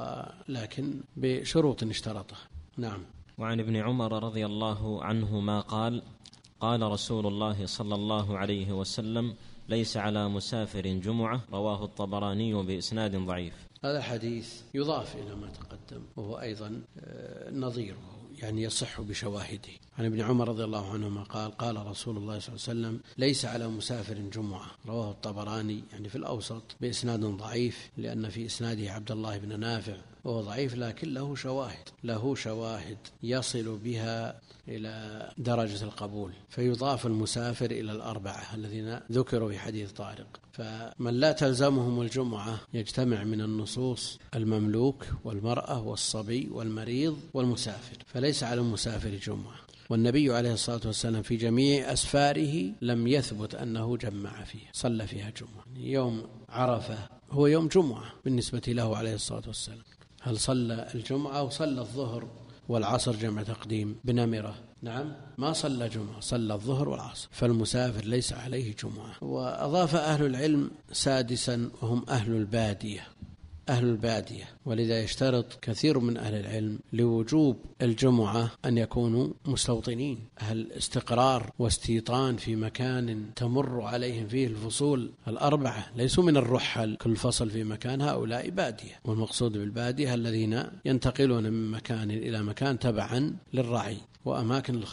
ولكن بشروط اشترطها. نعم. وعن ابن عمر رضي الله عنهما قال قال رسول الله صلى الله عليه وسلم ليس على مسافر جمعة، رواه الطبراني بإسناد ضعيف. هذا الحديث يضاف إلى ما تقدم وهو أيضا نظيره، يعني يصح بشواهده. عن ابن عمر رضي الله عنهما قال قال رسول الله صلى الله عليه وسلم ليس على مسافر جمعة، رواه الطبراني يعني في الأوسط بإسناد ضعيف، لأن في إسناده عبد الله بن نافع وهو ضعيف، لكن له شواهد له شواهد يصل بها إلى درجة القبول، فيضاف المسافر إلى الأربعة الذين ذكروا في حديث طارق. فمن لا تلزمهم الجمعة يجتمع من النصوص المملوك والمرأة والصبي والمريض والمسافر، فليس على المسافر جمعة. والنبي عليه الصلاة والسلام في جميع أسفاره لم يثبت أنه جمع فيها، صلى فيها جمعة. يوم عرفة هو يوم جمعة بالنسبة له عليه الصلاة والسلام، هل صلى الجمعة وصلى الظهر والعصر جمع تقديم بنمرة؟ نعم، ما صلى جمعة، صلى الظهر والعصر، فالمسافر ليس عليه جمعة. وأضاف أهل العلم سادسا وهم أهل البادية أهل البادية ولذا يشترط كثير من أهل العلم لوجوب الجمعة أن يكونوا مستوطنين، أهل استقرار واستيطان في مكان تمر عليهم فيه الفصول الأربعة، ليسوا من الرحل كل فصل في مكان، هؤلاء بادية. والمقصود بالبادية الذين ينتقلون من مكان إلى مكان تبعا للرعي وأماكن الخصب،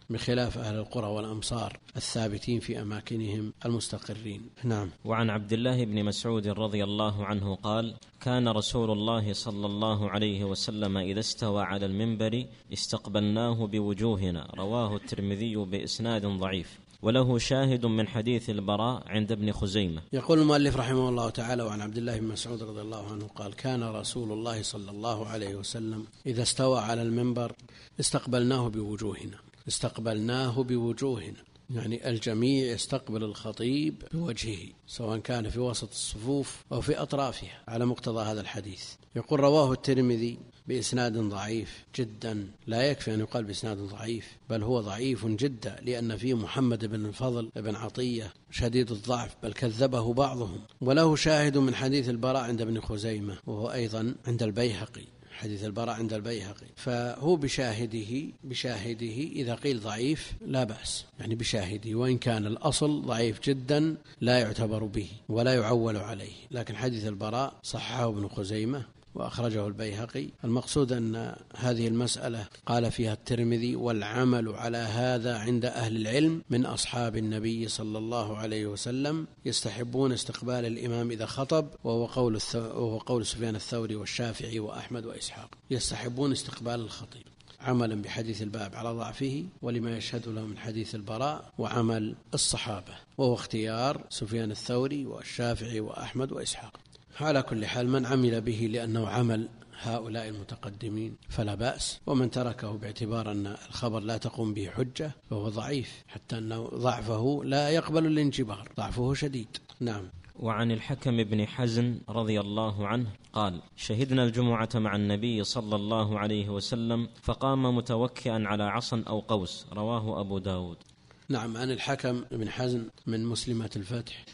بخلاف أهل القرى والأمصار الثابتين في أماكنهم المستقرين. نعم. وعن عبد الله بن مسعود رضي الله عنه قال: كان رسول الله صلى الله عليه وسلم إذا استوى على المنبر استقبلناه بوجوهنا. رواه الترمذي بإسناد ضعيف، وله شاهد من حديث البراء عند ابن خزيمة. يقول المؤلف رحمه الله تعالى: وعن عبد الله بن مسعود رضي الله عنه قال: كان رسول الله صلى الله عليه وسلم إذا استوى على المنبر استقبلناه بوجوهنا. استقبلناه بوجوهنا يعني الجميع يستقبل الخطيب بوجهه، سواء كان في وسط الصفوف أو في أطرافها، على مقتضى هذا الحديث. يقول: رواه الترمذي بإسناد ضعيف جدا. لا يكفي أن يقال بإسناد ضعيف، بل هو ضعيف جدا، لأن فيه محمد بن الفضل بن عطية شديد الضعف، بل كذبه بعضهم. وله شاهد من حديث البراء عند ابن خزيمة، وهو أيضا عند البيهقي. حديث البراء عند البيهقي، فهو بشاهده بشاهده إذا قيل ضعيف لا بأس، يعني بشاهده، وإن كان الأصل ضعيف جدا لا يعتبر به ولا يعول عليه. لكن حديث البراء صححه ابن خزيمة وأخرجه البيهقي. المقصود أن هذه المسألة قال فيها الترمذي: والعمل على هذا عند أهل العلم من أصحاب النبي صلى الله عليه وسلم، يستحبون استقبال الإمام إذا خطب، وهو قول, الثو... وهو قول سفيان الثوري والشافعي وأحمد وإسحاق. يستحبون استقبال الخطيب عملا بحديث الباب على ضعفه ولما يشهد له من حديث البراء وعمل الصحابة، وهو اختيار سفيان الثوري والشافعي وأحمد وإسحاق. على كل حال من عمل به لأنه عمل هؤلاء المتقدمين فلا بأس، ومن تركه باعتبار أن الخبر لا تقوم به حجة فهو ضعيف، حتى أنه ضعفه لا يقبل الانجبار، ضعفه شديد. نعم. وعن الحكم بن حزن رضي الله عنه قال: شهدنا الجمعة مع النبي صلى الله عليه وسلم فقام متوكئا على عصا أو قوس. رواه أبو داود. نعم. عن الحكم بن حزن من مسلمات الفتح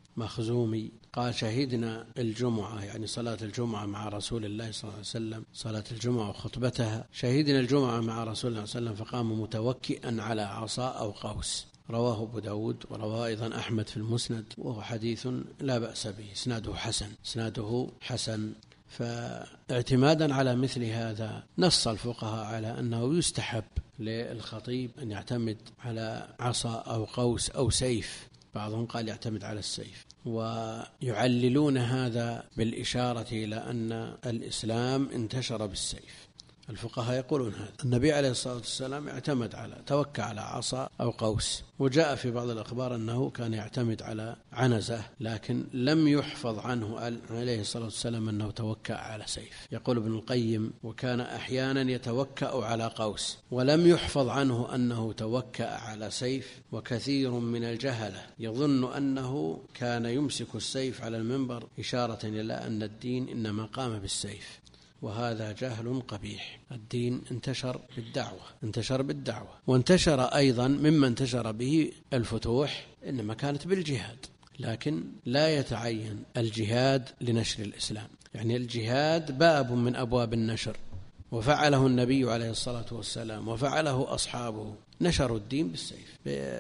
مخزومي قال: شهدنا الجمعة، يعني صلاة الجمعة مع رسول الله صلى الله عليه وسلم، صلاة الجمعة وخطبتها. شهدنا الجمعة مع رسول الله صلى الله عليه وسلم فقام متوكئا على عصا أو قوس. رواه أبو داود، ورواه أيضا أحمد في المسند، وهو حديث لا بأس به، اسناده حسن اسناده حسن فاعتمادا على مثل هذا نص الفقهاء على أنه يستحب للخطيب أن يعتمد على عصا أو قوس أو سيف. بعضهم قال يعتمد على السيف، ويعللون هذا بالإشارة إلى أن الإسلام انتشر بالسيف. الفقهاء يقولون هذا. النبي عليه الصلاة والسلام اعتمد على توكى على عصا أو قوس، وجاء في بعض الأخبار أنه كان يعتمد على عنزة، لكن لم يحفظ عنه عليه الصلاة والسلام أنه توكى على سيف. يقول ابن القيم: وكان أحيانا يتوكأ على قوس، ولم يحفظ عنه أنه توكأ على سيف. وكثير من الجهلة يظن أنه كان يمسك السيف على المنبر إشارة إلى أن الدين إنما قام بالسيف، وهذا جهل قبيح. الدين انتشر بالدعوة انتشر بالدعوة وانتشر أيضا مما انتشر به الفتوح إنما كانت بالجهاد، لكن لا يتعين الجهاد لنشر الإسلام. يعني الجهاد باب من أبواب النشر، وفعله النبي عليه الصلاة والسلام وفعله أصحابه، نشروا الدين بالسيف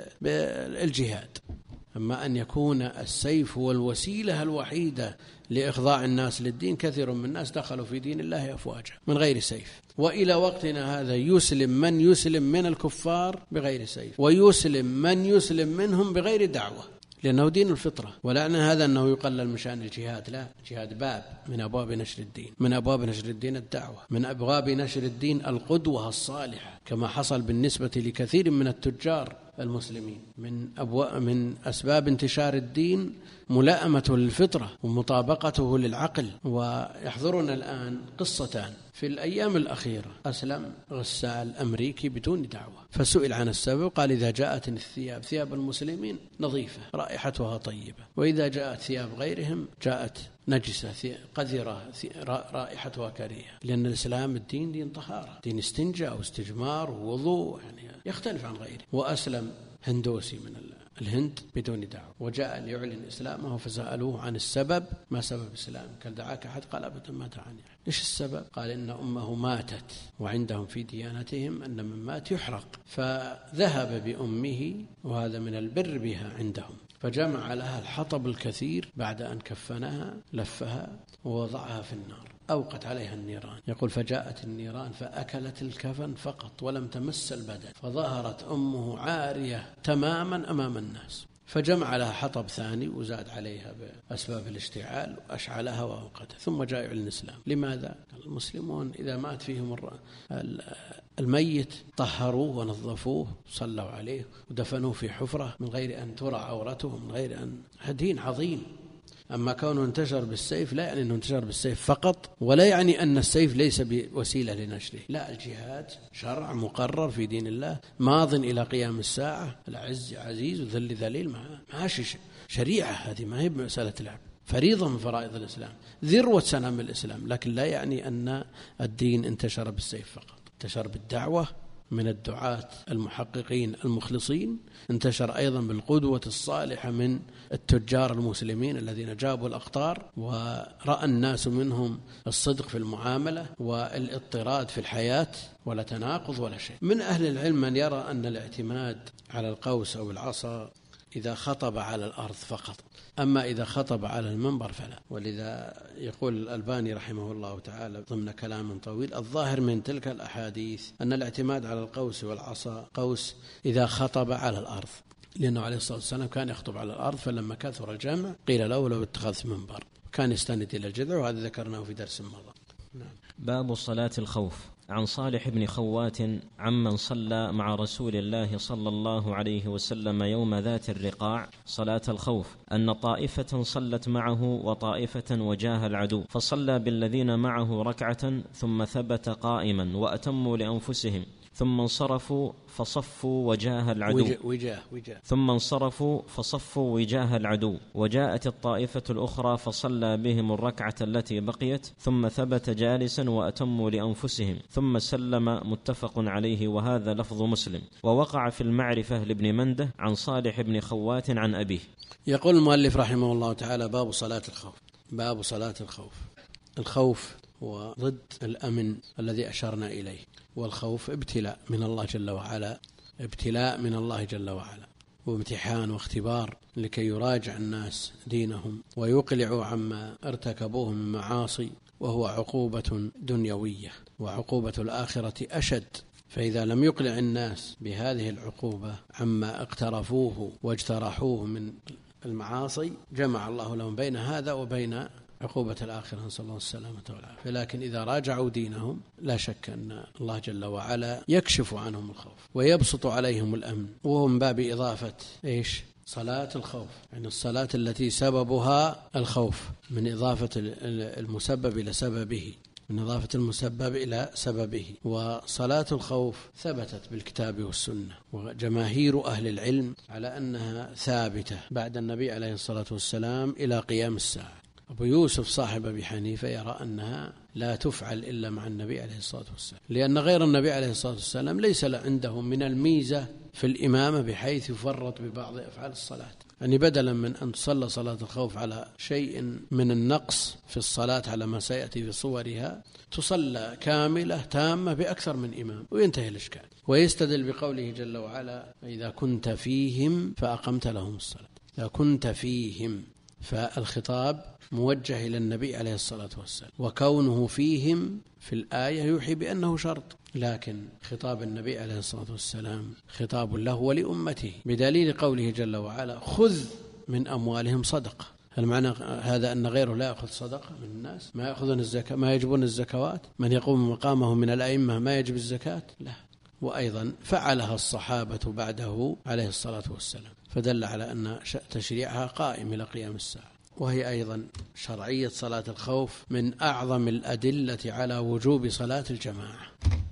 بالجهاد. أما أن يكون السيف هو الوسيلة الوحيدة لإخضاع الناس للدين، كثير من الناس دخلوا في دين الله أفواجا من غير سيف. وإلى وقتنا هذا يسلم من يسلم من الكفار بغير سيف، ويسلم من يسلم منهم بغير دعوة، لأنه دين الفطرة. ولا أن هذا أنه يقلل من شأن الجهاد، لا، الجهاد باب من أبواب نشر الدين، من أبواب نشر الدين الدعوة، من أبواب نشر الدين القدوة الصالحة، كما حصل بالنسبة لكثير من التجار المسلمين. من أبواب من أسباب انتشار الدين ملائمته للفطرة ومطابقته للعقل. ويحضرنا الآن قصتان في الأيام الأخيرة. أسلم غسال أمريكي بدون دعوة، فسئل عن السبب، قال: إذا جاءت الثياب ثياب المسلمين نظيفة رائحتها طيبة، وإذا جاءت ثياب غيرهم جاءت نجسة قذرة رائحتها كريهة. لأن الإسلام الدين دين طهارة، دين استنجاء واستجمار ووضوء، يعني يختلف عن غيره. وأسلم هندوسي من الهند بدون دعوة، وجاء ليعلن إسلامه، فسألوه عن السبب، ما سبب إسلام؟ قال: دعاك أحد؟ قال: أبدا ما دعاني. إيش السبب؟ قال: إن أمه ماتت، وعندهم في ديانتهم أن من مات يحرق، فذهب بأمه، وهذا من البر بها عندهم، فجمع لها الحطب الكثير بعد أن كفنها لفها ووضعها في النار، أوقت عليها النيران. يقول فجاءت النيران فأكلت الكفن فقط ولم تمس البدن، فظهرت أمه عارية تماما أمام الناس، فجمع لها حطب ثاني وزاد عليها بأسباب الاشتعال وأشعلها وأوقتها، ثم جاء يعلن الإسلام. لماذا؟ المسلمون إذا مات فيهم الميت طهروه ونظفوه صلوا عليه ودفنوه في حفرة من غير أن ترى عورته، من غير أن دين عظيم. أما كونه انتشر بالسيف لا يعني أنه انتشر بالسيف فقط، ولا يعني أن السيف ليس بوسيلة لنشره، لا، الجهاد شرع مقرر في دين الله ماض إلى قيام الساعة، العز عزيز وذل ذليل، ما شريعة، هذه ما هي مسألة لعب، فريضة من فرائض الإسلام، ذروة سنام الإسلام. لكن لا يعني أن الدين انتشر بالسيف فقط، انتشر بالدعوة من الدعاة المحققين المخلصين، انتشر أيضا بالقدوة الصالحة من التجار المسلمين الذين جابوا الأقطار ورأى الناس منهم الصدق في المعاملة والاضطراد في الحياة، ولا تناقض ولا شيء. من أهل العلم من يرى أن الاعتماد على القوس أو العصا إذا خطب على الأرض فقط، أما إذا خطب على المنبر فلا. ولذا يقول الألباني رحمه الله تعالى ضمن كلام طويل: الظاهر من تلك الأحاديث أن الاعتماد على القوس والعصا قوس إذا خطب على الأرض، لأنه عليه الصلاة والسلام كان يخطب على الأرض، فلما كثر الجمع قيل له لو اتخذت منبر، كان يستند إلى الجذع، وهذا ذكرناه في درس مضى. نعم. باب صلاة الخوف. عن صالح بن خوات عمن صلى مع رسول الله صلى الله عليه وسلم يوم ذات الرقاع صلاة الخوف أن طائفة صلت معه وطائفة وجاه العدو، فصلى بالذين معه ركعة ثم ثبت قائما وأتموا لأنفسهم، ثم انصرفوا فصفوا وجاه العدو وجاه وجاه ثم انصرفوا فصفوا وجاه العدو، وجاءت الطائفة الأخرى فصلى بهم الركعة التي بقيت، ثم ثبت جالسا وأتموا لأنفسهم، ثم سلم. متفق عليه، وهذا لفظ مسلم. ووقع في المعرفة لابن منده عن صالح بن خوات عن أبيه. يقول المؤلف رحمه الله تعالى: باب صلاة الخوف. باب صلاة الخوف. الخوف هو ضد الأمن الذي أشرنا إليه، والخوف ابتلاء من الله جل وعلا، ابتلاء من الله جل وعلا، وامتحان واختبار لكي يراجع الناس دينهم ويقلعوا عما ارتكبوه من معاصي، وهو عقوبة دنيوية، وعقوبة الآخرة أشد. فإذا لم يقلع الناس بهذه العقوبة عما اقترفوه واجترحوه من المعاصي، جمع الله لهم بين هذا وبين عقوبة الآخرة، نسأل الله السلامة والعافية. لكن إذا راجعوا دينهم لا شك أن الله جل وعلا يكشف عنهم الخوف ويبسط عليهم الأمن، وهو من باب إضافة إيش؟ صلاة الخوف، يعني الصلاة التي سببها الخوف، من إضافة المسبب إلى سببه، من إضافة المسبب إلى سببه. وصلاة الخوف ثبتت بالكتاب والسنة، وجماهير أهل العلم على أنها ثابتة بعد النبي عليه الصلاة والسلام إلى قيام الساعة. أبو يوسف صاحب أبي حنيفة يرى أنها لا تفعل إلا مع النبي عليه الصلاة والسلام، لأن غير النبي عليه الصلاة والسلام ليس عنده من الميزة في الإمامة بحيث يفرط ببعض أفعال الصلاة. يعني بدلا من أن تصلى صلاة الخوف على شيء من النقص في الصلاة على ما سيأتي في صورها، تصلى كاملة تامة بأكثر من إمام وينتهي الإشكال. ويستدل بقوله جل وعلا: إذا كنت فيهم فأقمت لهم الصلاة. إذا كنت فيهم، فالخطاب موجه إلى النبي عليه الصلاة والسلام، وكونه فيهم في الآية يوحي بأنه شرط، لكن خطاب النبي عليه الصلاة والسلام خطاب له ولأمته، بدليل قوله جل وعلا: خذ من أموالهم صدقة. هل معنى هذا أن غيره لا يأخذ صدقة من الناس؟ ما يأخذون الزكاة، ما يجبون الزكوات؟ من يقوم مقامه من الأئمة ما يجب الزكاة؟ لا. وأيضا فعلها الصحابة بعده عليه الصلاة والسلام، فدل على أن تشريعها قائم إلى قيام الساعة. وهي أيضا شرعية صلاة الخوف من أعظم الأدلة على وجوب صلاة الجماعة،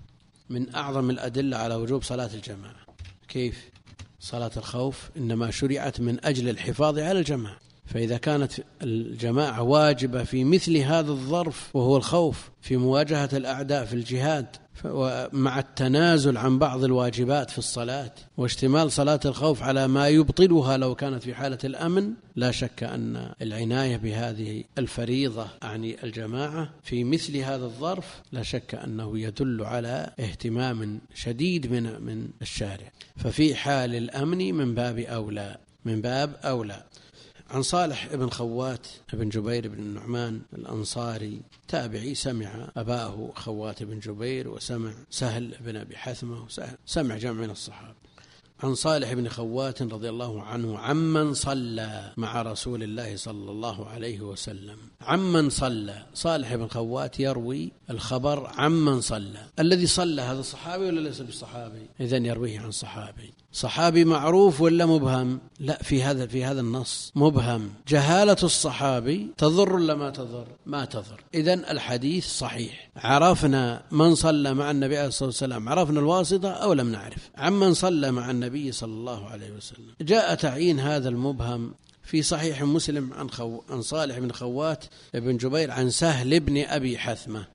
من أعظم الأدلة على وجوب صلاة الجماعة. كيف؟ صلاة الخوف إنما شرعت من أجل الحفاظ على الجماعة، فإذا كانت الجماعة واجبة في مثل هذا الظرف وهو الخوف في مواجهة الأعداء في الجهاد، ومع التنازل عن بعض الواجبات في الصلاة واشتمال صلاة الخوف على ما يبطلها لو كانت في حالة الأمن، لا شك أن العناية بهذه الفريضة يعني الجماعة في مثل هذا الظرف لا شك أنه يدل على اهتمام شديد من من الشارع. ففي حال الأمن من باب أولى من باب أولى. عن صالح بن خوات بن جبير بن النعمان الأنصاري تابعي، سمع أباه خوات بن جبير وسمع سهل بن أبي حثمة وسمع جمع من الصحابة. عن صالح بن خوات رضي الله عنه عمن صلى مع رسول الله صلى الله عليه وسلم. عمن صلى، صالح بن خوات يروي الخبر عمن صلى. الذي صلى هذا صحابي ولا ليس بالصحابي؟ إذن يرويه عن صحابي. صحابي معروف ولا مبهم؟ لا، في هذا في هذا النص مبهم. جهالة الصحابي تضر ولا ما تضر؟ ما تضر. إذن الحديث صحيح. عرفنا من صلى مع النبي عليه الصلاة والسلام، عرفنا الواسطة أو لم نعرف. عمن صلى مع النبي صلى الله عليه وسلم. جاء تعيين هذا المبهم في صحيح مسلم عن, خو... عن صالح بن خوات بن جبير عن سهل بن أبي حثمة،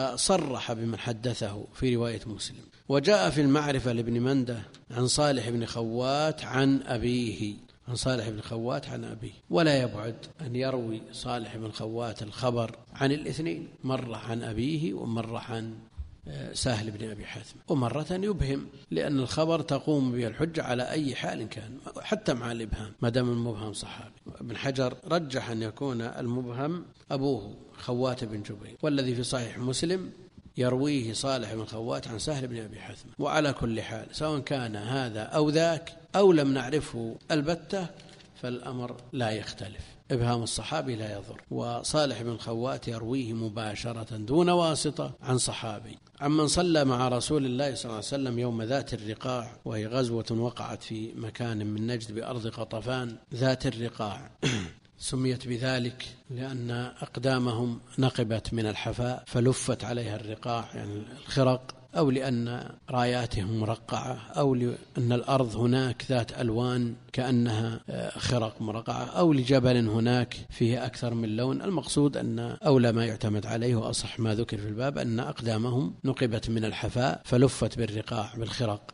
فصرح بمن حدثه في رواية مسلم. وجاء في المعرفة لابن منده عن صالح بن خوات عن أبيه، عن صالح بن خوات عن أبيه. ولا يبعد أن يروي صالح بن خوات الخبر عن الاثنين، مرة عن أبيه ومرة عن سهل بن أبي حثمة، ومرة يبهم، لأن الخبر تقوم به الحجة على أي حال كان، حتى مع الإبهام ما دام المبهم صحابي. ابن حجر رجح أن يكون المبهم أبوه خوات بن جبير، والذي في صحيح مسلم يرويه صالح بن خوات عن سهل بن أبي حثمة. وعلى كل حال سواء كان هذا أو ذاك أو لم نعرفه البتة فالأمر لا يختلف، إبهام الصحابي لا يضر. وصالح بن خوات يرويه مباشرة دون واسطة عن صحابي. عمن صلى مع رسول الله صلى الله عليه وسلم يوم ذات الرقاع، وهي غزوة وقعت في مكان من نجد بأرض قطفان. ذات الرقاع سميت بذلك لأن أقدامهم نقبت من الحفاء فلفت عليها الرقاع، يعني الخرق، أو لأن راياتهم مرقعة، أو لأن الأرض هناك ذات ألوان كأنها خرق مرقعة، أو لجبل هناك فيه أكثر من لون. المقصود أن أولى ما يعتمد عليه وأصح ما ذكر في الباب أن أقدامهم نقبت من الحفاء فلفت بالرقاع بالخرق.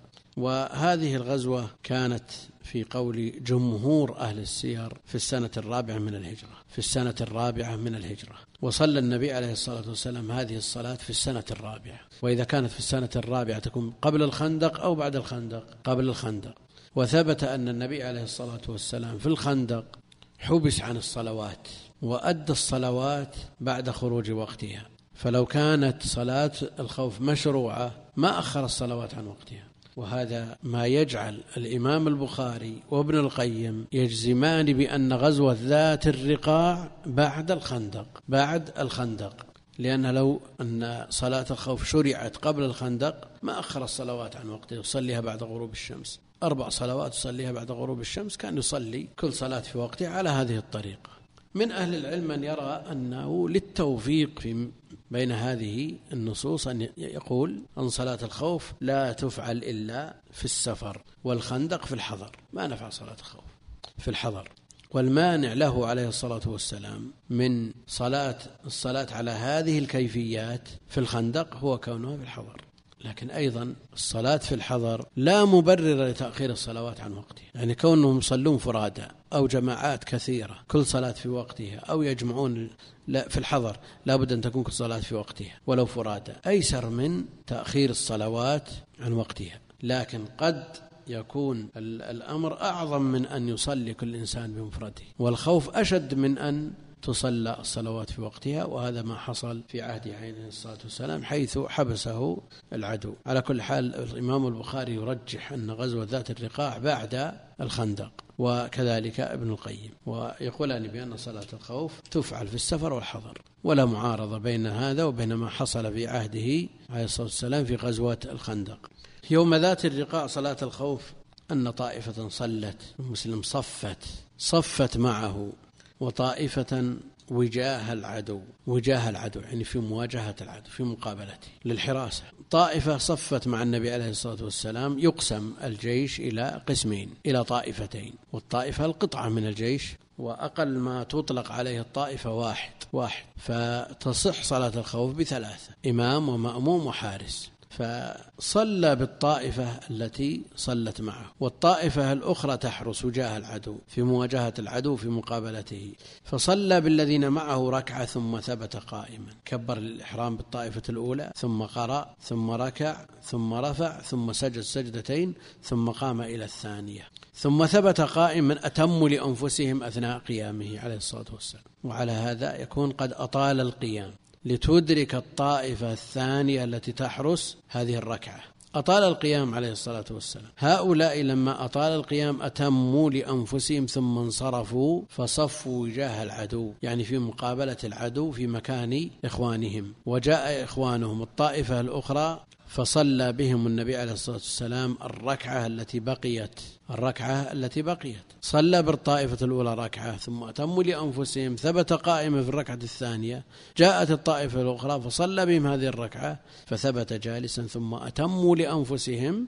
وهذه الغزوة كانت في قول جمهور أهل السير في السنة الرابعة من الهجرة، في السنة الرابعة من الهجرة. وصلى النبي عليه الصلاة والسلام هذه الصلاة في السنة الرابعة. وإذا كانت في السنة الرابعة تكون قبل الخندق أو بعد الخندق؟ قبل الخندق. وثبت أن النبي عليه الصلاة والسلام في الخندق حبس عن الصلوات وأدى الصلوات بعد خروج وقتها، فلو كانت صلاة الخوف مشروعة ما أخر الصلوات عن وقتها. وهذا ما يجعل الإمام البخاري وابن القيم يجزمان بأن غزوة ذات الرقاع بعد الخندق، بعد الخندق، لأن لو أن صلاة الخوف شرعت قبل الخندق ما أخر الصلوات عن وقته، يصليها بعد غروب الشمس. أربع صلوات يصليها بعد غروب الشمس، كان يصلي كل صلاة في وقتها على هذه الطريقة. من أهل العلم من يرى أنه للتوفيق في بين هذه النصوص أن يقول أن صلاة الخوف لا تفعل إلا في السفر، والخندق في الحضر، ما نفع صلاة الخوف في الحضر. والمانع له عليه الصلاة والسلام من صلاة الصلاة على هذه الكيفيات في الخندق هو كونه في الحضر. لكن أيضا الصلاة في الحضر لا مبرر لتأخير الصلوات عن وقتها، يعني كونهم يصلون فرادا أو جماعات كثيرة كل صلاة في وقتها، أو يجمعون لا في الحضر لا بد أن تكون كل صلاة في وقتها ولو فرادا، أيسر من تأخير الصلوات عن وقتها. لكن قد يكون الأمر أعظم من أن يصلي كل إنسان بمفرده، والخوف أشد من أن تصلى الصلوات في وقتها، وهذا ما حصل في عهد عليه الصلاة والسلام حيث حبسه العدو. على كل حال الإمام البخاري يرجح أن غزوة ذات الرقاع بعد الخندق، وكذلك ابن القيم، ويقولان بأن صلاة الخوف تفعل في السفر والحضر، ولا معارضة بين هذا وبين ما حصل في عهده عليه الصلاة والسلام في غزوة الخندق. يوم ذات الرقاع صلاة الخوف أن طائفة صلت، مسلم صفت صفت معه، وطائفة وجاه العدو، وجاه العدو يعني في مواجهة العدو في مقابلته للحراسة. طائفة صفت مع النبي عليه الصلاة والسلام، يقسم الجيش إلى قسمين، إلى طائفتين، والطائفة القطعة من الجيش، وأقل ما تطلق عليه الطائفة واحد واحد، فتصح صلاة الخوف بثلاثة: إمام ومأموم وحارس. فصلى بالطائفة التي صلت معه، والطائفة الأخرى تحرس وجاه العدو في مواجهة العدو في مقابلته، فصلى بالذين معه ركعة ثم ثبت قائما، كبر الإحرام بالطائفة الأولى ثم قرأ ثم ركع ثم رفع ثم سجد سجدتين ثم قام إلى الثانية، ثم ثبت قائما أتموا لأنفسهم أثناء قيامه عليه الصلاة والسلام. وعلى هذا يكون قد أطال القيام لتدرك الطائفة الثانية التي تحرس هذه الركعة، أطال القيام عليه الصلاة والسلام. هؤلاء لما أطال القيام أتموا لأنفسهم ثم انصرفوا فصفوا وجاه العدو، يعني في مقابلة العدو في مكان إخوانهم، وجاء إخوانهم الطائفة الأخرى فصلى بهم النبي عليه الصلاة والسلام الركعة التي بقيت الركعة التي بقيت صلى بالطائفة الأولى ركعة ثم أتموا لأنفسهم، ثبت قائما في الركعة الثانية، جاءت الطائفة الأخرى فصلى بهم هذه الركعة فثبت جالسا ثم أتموا لأنفسهم،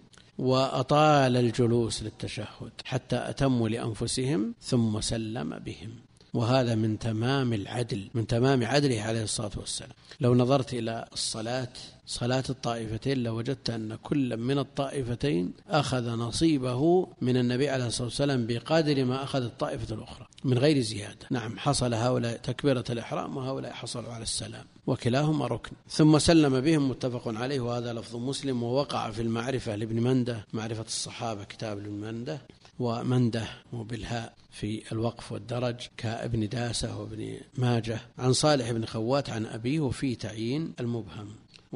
وأطال الجلوس للتشهد حتى أتموا لأنفسهم ثم سلم بهم. وهذا من تمام العدل، من تمام عدله عليه الصلاة والسلام. لو نظرت إلى الصلاة صلاة الطائفتين لوجدت أن كل من الطائفتين أخذ نصيبه من النبي عليه الصلاة والسلام بقدر ما أخذ الطائفة الأخرى من غير زيادة. نعم، حصل هؤلاء تكبيرة الإحرام وهؤلاء حصلوا على السلام وكلاهما ركن، ثم سلم بهم متفق عليه، وهذا لفظ مسلم. ووقع في المعرفة لابن منده، معرفة الصحابة كتاب ابن منده، ومنده وبالهاء في الوقف والدرج كابن داسة وابن ماجه، عن صالح بن خوات عن أبيه، وفي تعيين المبهم.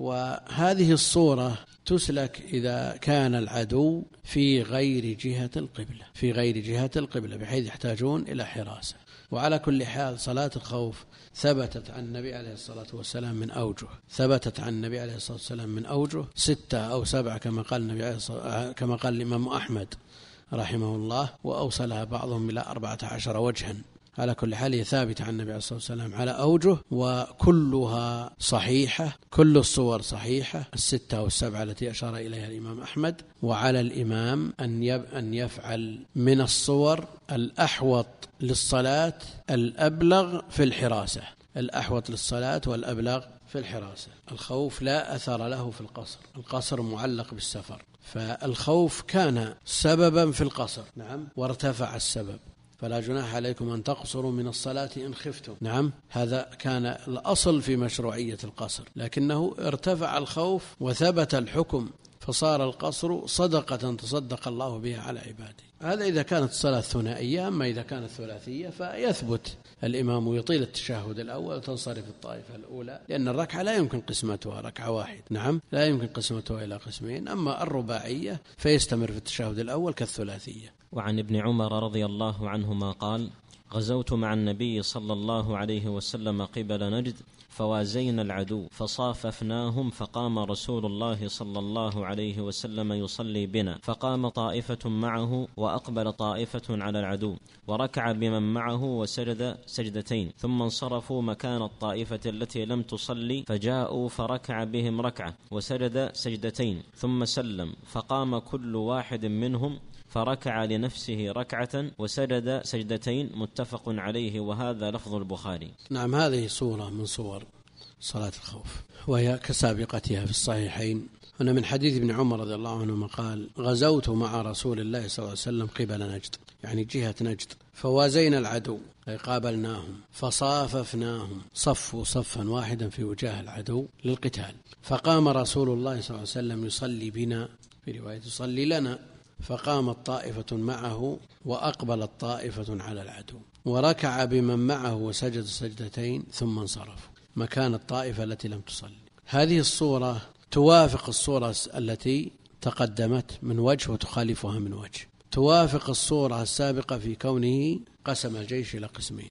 وهذه الصورة تسلك إذا كان العدو في غير جهة القبلة في غير جهة القبلة بحيث يحتاجون إلى حراسة. وعلى كل حال صلاة الخوف ثبتت عن النبي عليه الصلاة والسلام من أوجه ثبتت عن النبي عليه الصلاة والسلام من أوجه ستة أو سبعة كما قال النبي عليه الصلاة كما قال الإمام أحمد رحمه الله، وأوصلها بعضهم إلى أربعة عشر وجها. على كل حال هي ثابتة عن النبي عليه الصلاة والسلام على أوجه، وكلها صحيحة، كل الصور صحيحة الستة والسبعة التي أشار إليها الإمام أحمد. وعلى الإمام أن يفعل من الصور الأحوط للصلاة الأبلغ في الحراسة الأحوط للصلاة والأبلغ في الحراسة. الخوف لا أثر له في القصر، القصر معلق بالسفر، فالخوف كان سببا في القصر، نعم، وارتفع السبب، فلا جناح عليكم أن تقصروا من الصلاة إن خفتم. نعم، هذا كان الأصل في مشروعية القصر، لكنه ارتفع الخوف وثبت الحكم فصار القصر صدقة تصدق الله بها على عباده. هذا إذا كانت الصلاة ثنائية. أما إذا كانت ثلاثية فيثبت الإمام يطيل التشهد الأول وتنصرف الطائفة الأولى، لأن الركعة لا يمكن قسمتها ركعة واحد، نعم، لا يمكن قسمتها إلى قسمين. أما الرباعية فيستمر في التشهد الأول كالثلاثية. وعن ابن عمر رضي الله عنهما قال: غزوت مع النبي صلى الله عليه وسلم قبل نجد فوازينا العدو فصاففناهم، فقام رسول الله صلى الله عليه وسلم يصلي بنا، فقام طائفة معه وأقبل طائفة على العدو وركع بمن معه وسجد سجدتين، ثم انصرفوا مكان الطائفة التي لم تصلي فجاءوا فركع بهم ركعة وسجد سجدتين ثم سلم، فقام كل واحد منهم فركع لنفسه ركعة وسجد سجدتين، متفق عليه، وهذا لفظ البخاري. نعم، هذه صورة من صور صلاة الخوف، وهي كسابقتها في الصحيحين. هنا من حديث ابن عمر رضي الله عنهما قال: غزوت مع رسول الله صلى الله عليه وسلم قبل نجد، يعني جهة نجد، فوازينا العدو أي قابلناهم، فصاففناهم صفوا صفا واحدا في وجاه العدو للقتال، فقام رسول الله صلى الله عليه وسلم يصلي بنا، في رواية يصلي لنا، فقامت طائفة معه وأقبلت طائفة على العدو وركع بمن معه وسجد سجدتين ثم انصرفوا مكان الطائفة التي لم تصلي. هذه الصورة توافق الصورة التي تقدمت من وجه وتخالفها من وجه. توافق الصورة السابقة في كونه قسم الجيش إلى قسمين،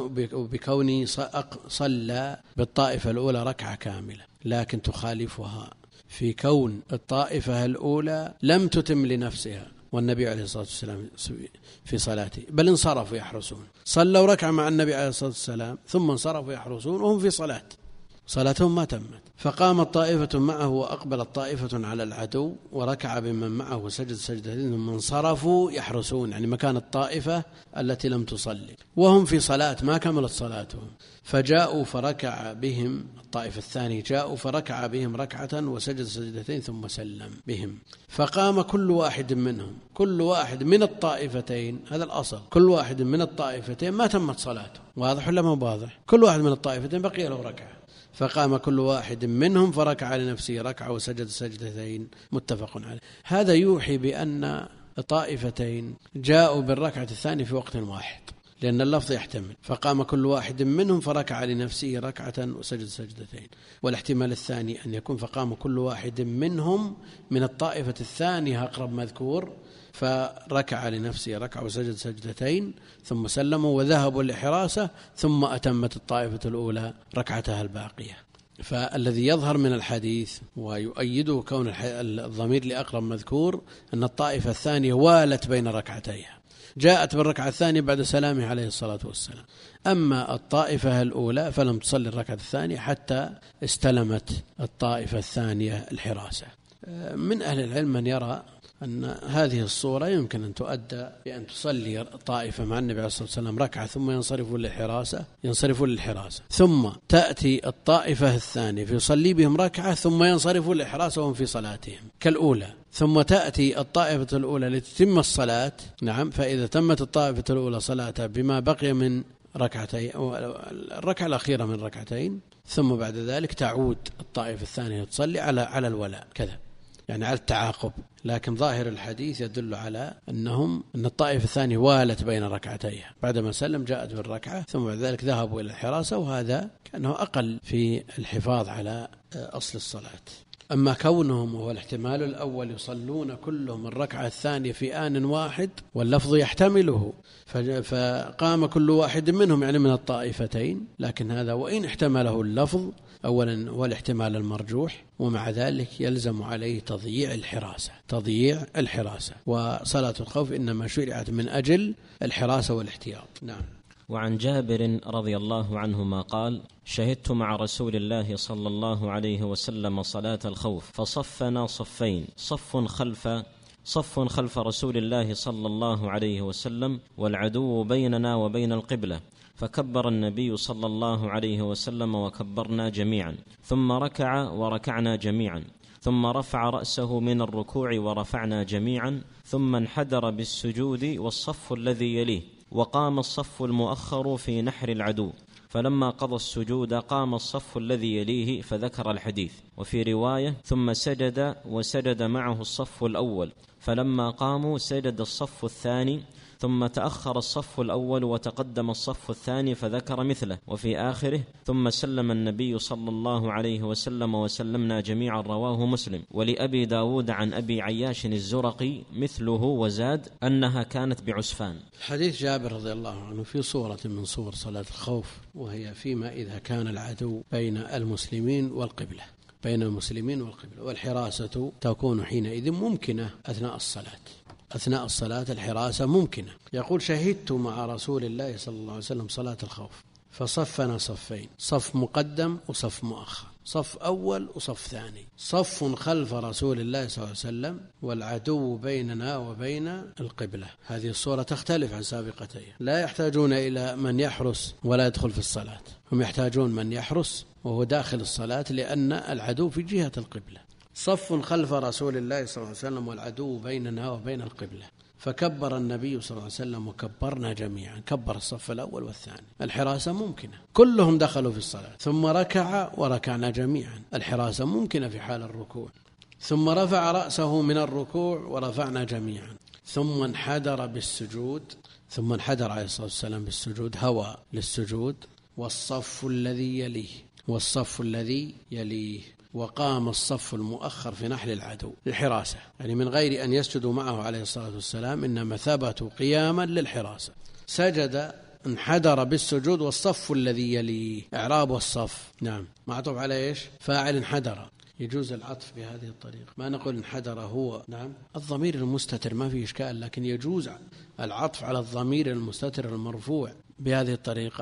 وبكونه صلى بالطائفة الأولى ركعة كاملة، لكن تخالفها في كون الطائفة الأولى لم تتم لنفسها والنبي عليه الصلاة والسلام في صلاته، بل انصرفوا يحرسون، صلوا ركعة مع النبي عليه الصلاة والسلام ثم انصرفوا يحرسون وهم في صلاة، صلاتهم ما تمت. فقامت طائفة معه وأقبلت طائفة على العدو وركع بمن معه وسجد سجدتين ثم انصرفوا يحرسون، يعني مكان الطائفة التي لم تصلي وهم في صلاة ما كملت صلاتهم. فجاءوا فركع بهم، الطائفة الثانية جاءوا فركع بهم ركعة وسجد سجدتين ثم سلم بهم. فقام كل واحد منهم، كل واحد من الطائفتين، هذا الأصل، كل واحد من الطائفتين ما تمت صلاته. واضح ولا ما واضح؟ كل واحد من الطائفتين بقي له ركعة. فقام كل واحد منهم فركع لنفسه ركعة وسجد سجدتين، متفق عليه. هذا يوحي بأن طائفتين جاءوا بالركعة الثانية في وقت واحد، لأن اللفظ يحتمل. فقام كل واحد منهم فركع لنفسه ركعة وسجد سجدتين. والاحتمال الثاني أن يكون فقام كل واحد منهم من الطائفة الثانية أقرب مذكور، فركع لنفسه ركعة وسجد سجدتين ثم سلموا وذهبوا للحراسة، ثم أتمت الطائفة الأولى ركعتها الباقية. فالذي يظهر من الحديث ويؤيده كون الضمير لأقرب مذكور أن الطائفة الثانية والت بين ركعتيها، جاءت بالركعة الثانية بعد سلامه عليه الصلاة والسلام. أما الطائفة الأولى فلم تصلي الركعة الثانية حتى استلمت الطائفة الثانية الحراسة. من أهل العلم من يرى أن هذه الصورة يمكن أن تؤدى بأن تصلي طائفة مع النبي عليه الصلاة والسلام ركعة ثم ينصرفوا للحراسة ينصرفوا للحراسة ثم تأتي الطائفة الثانية فيصلي بهم ركعة ثم ينصرفوا للحراسة وهم في صلاتهم كالأولى، ثم تأتي الطائفة الأولى لتتم الصلاة. نعم، فإذا تمت الطائفة الأولى صلاتها بما بقي من ركعتين أو الركعة الأخيرة من ركعتين، ثم بعد ذلك تعود الطائفة الثانية تصلي على على الولاء كذا، يعني على التعاقب. لكن ظاهر الحديث يدل على أنهم أن الطائفة الثانية والت بين ركعتيها، بعدما سلم جاءت بالركعة ثم بعد ذلك ذهبوا إلى الحراسة، وهذا كأنه أقل في الحفاظ على أصل الصلاة. أما كونهم وهو الاحتمال الأول يصلون كلهم الركعة الثانية في آن واحد واللفظ يحتمله، فقام كل واحد منهم يعني من الطائفتين، لكن هذا وإن احتمله اللفظ أولا والاحتمال المرجوح، ومع ذلك يلزم عليه تضييع الحراسة تضييع الحراسة وصلاة الخوف إنما شرعت من أجل الحراسة والاحتياط. نعم. وعن جابر رضي الله عنهما قال: شهدت مع رسول الله صلى الله عليه وسلم صلاة الخوف فصفنا صفين، صف خلف صف خلف رسول الله صلى الله عليه وسلم والعدو بيننا وبين القبلة، فكبر النبي صلى الله عليه وسلم وكبرنا جميعا، ثم ركع وركعنا جميعا، ثم رفع رأسه من الركوع ورفعنا جميعا، ثم انحدر بالسجود والصف الذي يليه، وقام الصف المؤخر في نحر العدو، فلما قضى السجود قام الصف الذي يليه فذكر الحديث. وفي رواية: ثم سجد وسجد معه الصف الأول، فلما قاموا سجد الصف الثاني، ثم تأخر الصف الأول وتقدم الصف الثاني فذكر مثله. وفي آخره: ثم سلم النبي صلى الله عليه وسلم وسلمنا جميعا، رواه مسلم. ولأبي داود عن أبي عياش الزرقي مثله وزاد أنها كانت بعسفان. حديث جابر رضي الله عنه في صورة من صور صلاة الخوف، وهي فيما إذا كان العدو بين المسلمين والقبلة بين المسلمين والقبلة والحراسة تكون حينئذ ممكنة أثناء الصلاة أثناء الصلاة الحراسة ممكنة. يقول: شهدت مع رسول الله صلى الله عليه وسلم صلاة الخوف فصفنا صفين، صف مقدم وصف مؤخر، صف أول وصف ثاني، صف خلف رسول الله صلى الله عليه وسلم والعدو بيننا وبين القبلة. هذه الصورة تختلف عن سابقتها، لا يحتاجون إلى من يحرس ولا يدخل في الصلاة، هم يحتاجون من يحرس وهو داخل الصلاة لأن العدو في جهة القبلة. صف خلف رسول الله صلى الله عليه وسلم والعدو بيننا وبين القبلة، فكبر النبي صلى الله عليه وسلم وكبرنا جميعا، كبر الصف الأول والثاني. الحراسة ممكنة، كلهم دخلوا في الصلاة. ثم ركع وركعنا جميعا، الحراسة ممكنة في حال الركوع. ثم رفع رأسه من الركوع ورفعنا جميعا، ثم انحدر بالسجود ثم انحدر عليه الصلاة والسلام بالسجود، هوى للسجود، والصف الذي يليه والصف الذي يليه وقام الصف المؤخر في نحل العدو للحراسة، يعني من غير أن يسجدوا معه عليه الصلاة والسلام، إنما ثبتوا قياما للحراسة. سجد انحدر بالسجود والصف الذي يليه، إعراب والصف نعم معطوف على إيش؟ فاعل انحدر. يجوز العطف بهذه الطريقة، ما نقول انحدر هو نعم الضمير المستتر ما فيه إشكال، لكن يجوز العطف على الضمير المستتر المرفوع بهذه الطريقة.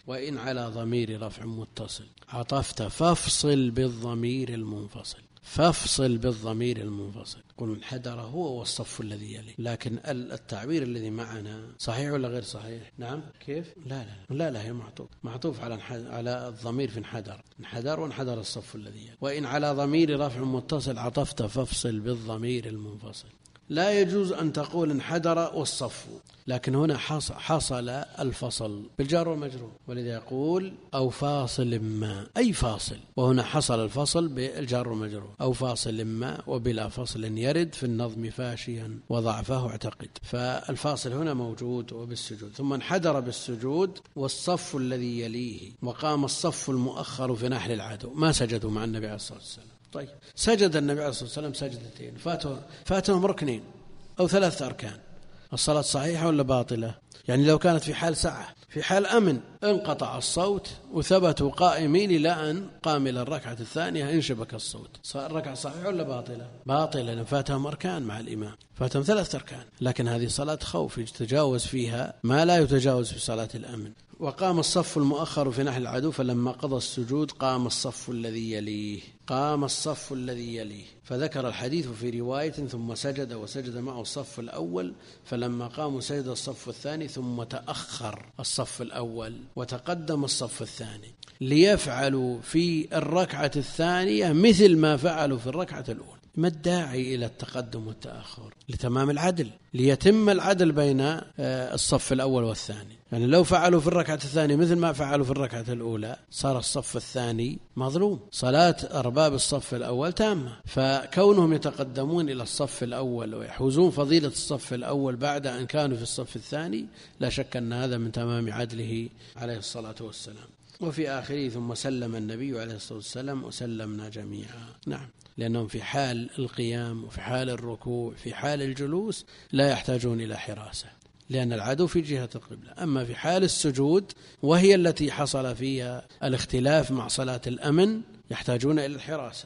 وإن على ضمير رفع متصل عطفت فافصل بالضمير المنفصل، فافصل بالضمير المنفصل. قل انحدر هو والصف الذي يليه. لكن التعبير الذي معنا صحيح ولا غير صحيح؟ نعم. كيف؟ لا لا لا, لا هي معطوف معطوف على على الضمير في انحدر، انحدر وانحدر الصف الذي يليه. وإن على ضمير رفع متصل عطفت فافصل بالضمير المنفصل. لا يجوز أن تقول انحدر والصف، لكن هنا حصل الفصل بالجار والمجرور، ولذا يقول أو فاصل ما، أي فاصل، وهنا حصل الفصل بالجار والمجرور. أو فاصل ما وبلا فصل يرد في النظم فاشيا وضعفه اعتقد. فالفاصل هنا موجود وبالسجود. ثم انحدر بالسجود والصف الذي يليه، وقام الصف المؤخر في نحل العدو. ما سجدوا مع النبي عليه الصلاة والسلام. طيب سجد النبي عليه الصلاة والسلام سجدتين، فاتهم فاتهم ركنين أو ثلاث أركان، الصلاة صحيحة ولا باطلة؟ يعني لو كانت في حال سعة، في حال أمن، انقطع الصوت وثبتوا قائمين إلى أن قام إلى الركعة الثانية انشبك الصوت، الركعة صحيحة ولا باطلة؟ باطلة، لأن فاتهم أركان مع الإمام، فاتهم ثلاث أركان. لكن هذه صلاة خوف يتجاوز فيها ما لا يتجاوز في صلاة الأمن. وقام الصف المؤخر في نحل العدو، فلما قضى السجود قام الصف الذي يليه، قام الصف الذي يليه. فذكر الحديث في رواية ثم سجد وسجد معه الصف الأول، فلما قاموا سجد الصف الثاني، ثم تأخر الصف الأول وتقدم الصف الثاني، ليفعلوا في الركعة الثانية مثل ما فعلوا في الركعة الأولى. ما الداعي إلى التقدم والتأخر؟ لتمام العدل، ليتم العدل بين الصف الأول والثاني. يعني لو فعلوا في الركعة الثانية مثل ما فعلوا في الركعة الأولى صار الصف الثاني مظلوم، صلاة أرباب الصف الأول تامة. فكونهم يتقدمون إلى الصف الأول ويحوزون فضيلة الصف الأول بعد أن كانوا في الصف الثاني، لا شك أن هذا من تمام عدله عليه الصلاة والسلام. وفي آخره ثم سلم النبي عليه الصلاة والسلام وسلمنا جميعا. نعم، لأنهم في حال القيام وفي حال الركوع في حال الجلوس لا يحتاجون إلى حراسة، لأن العدو في جهة القبلة. أما في حال السجود وهي التي حصل فيها الاختلاف مع صلاة الأمن يحتاجون إلى الحراسة.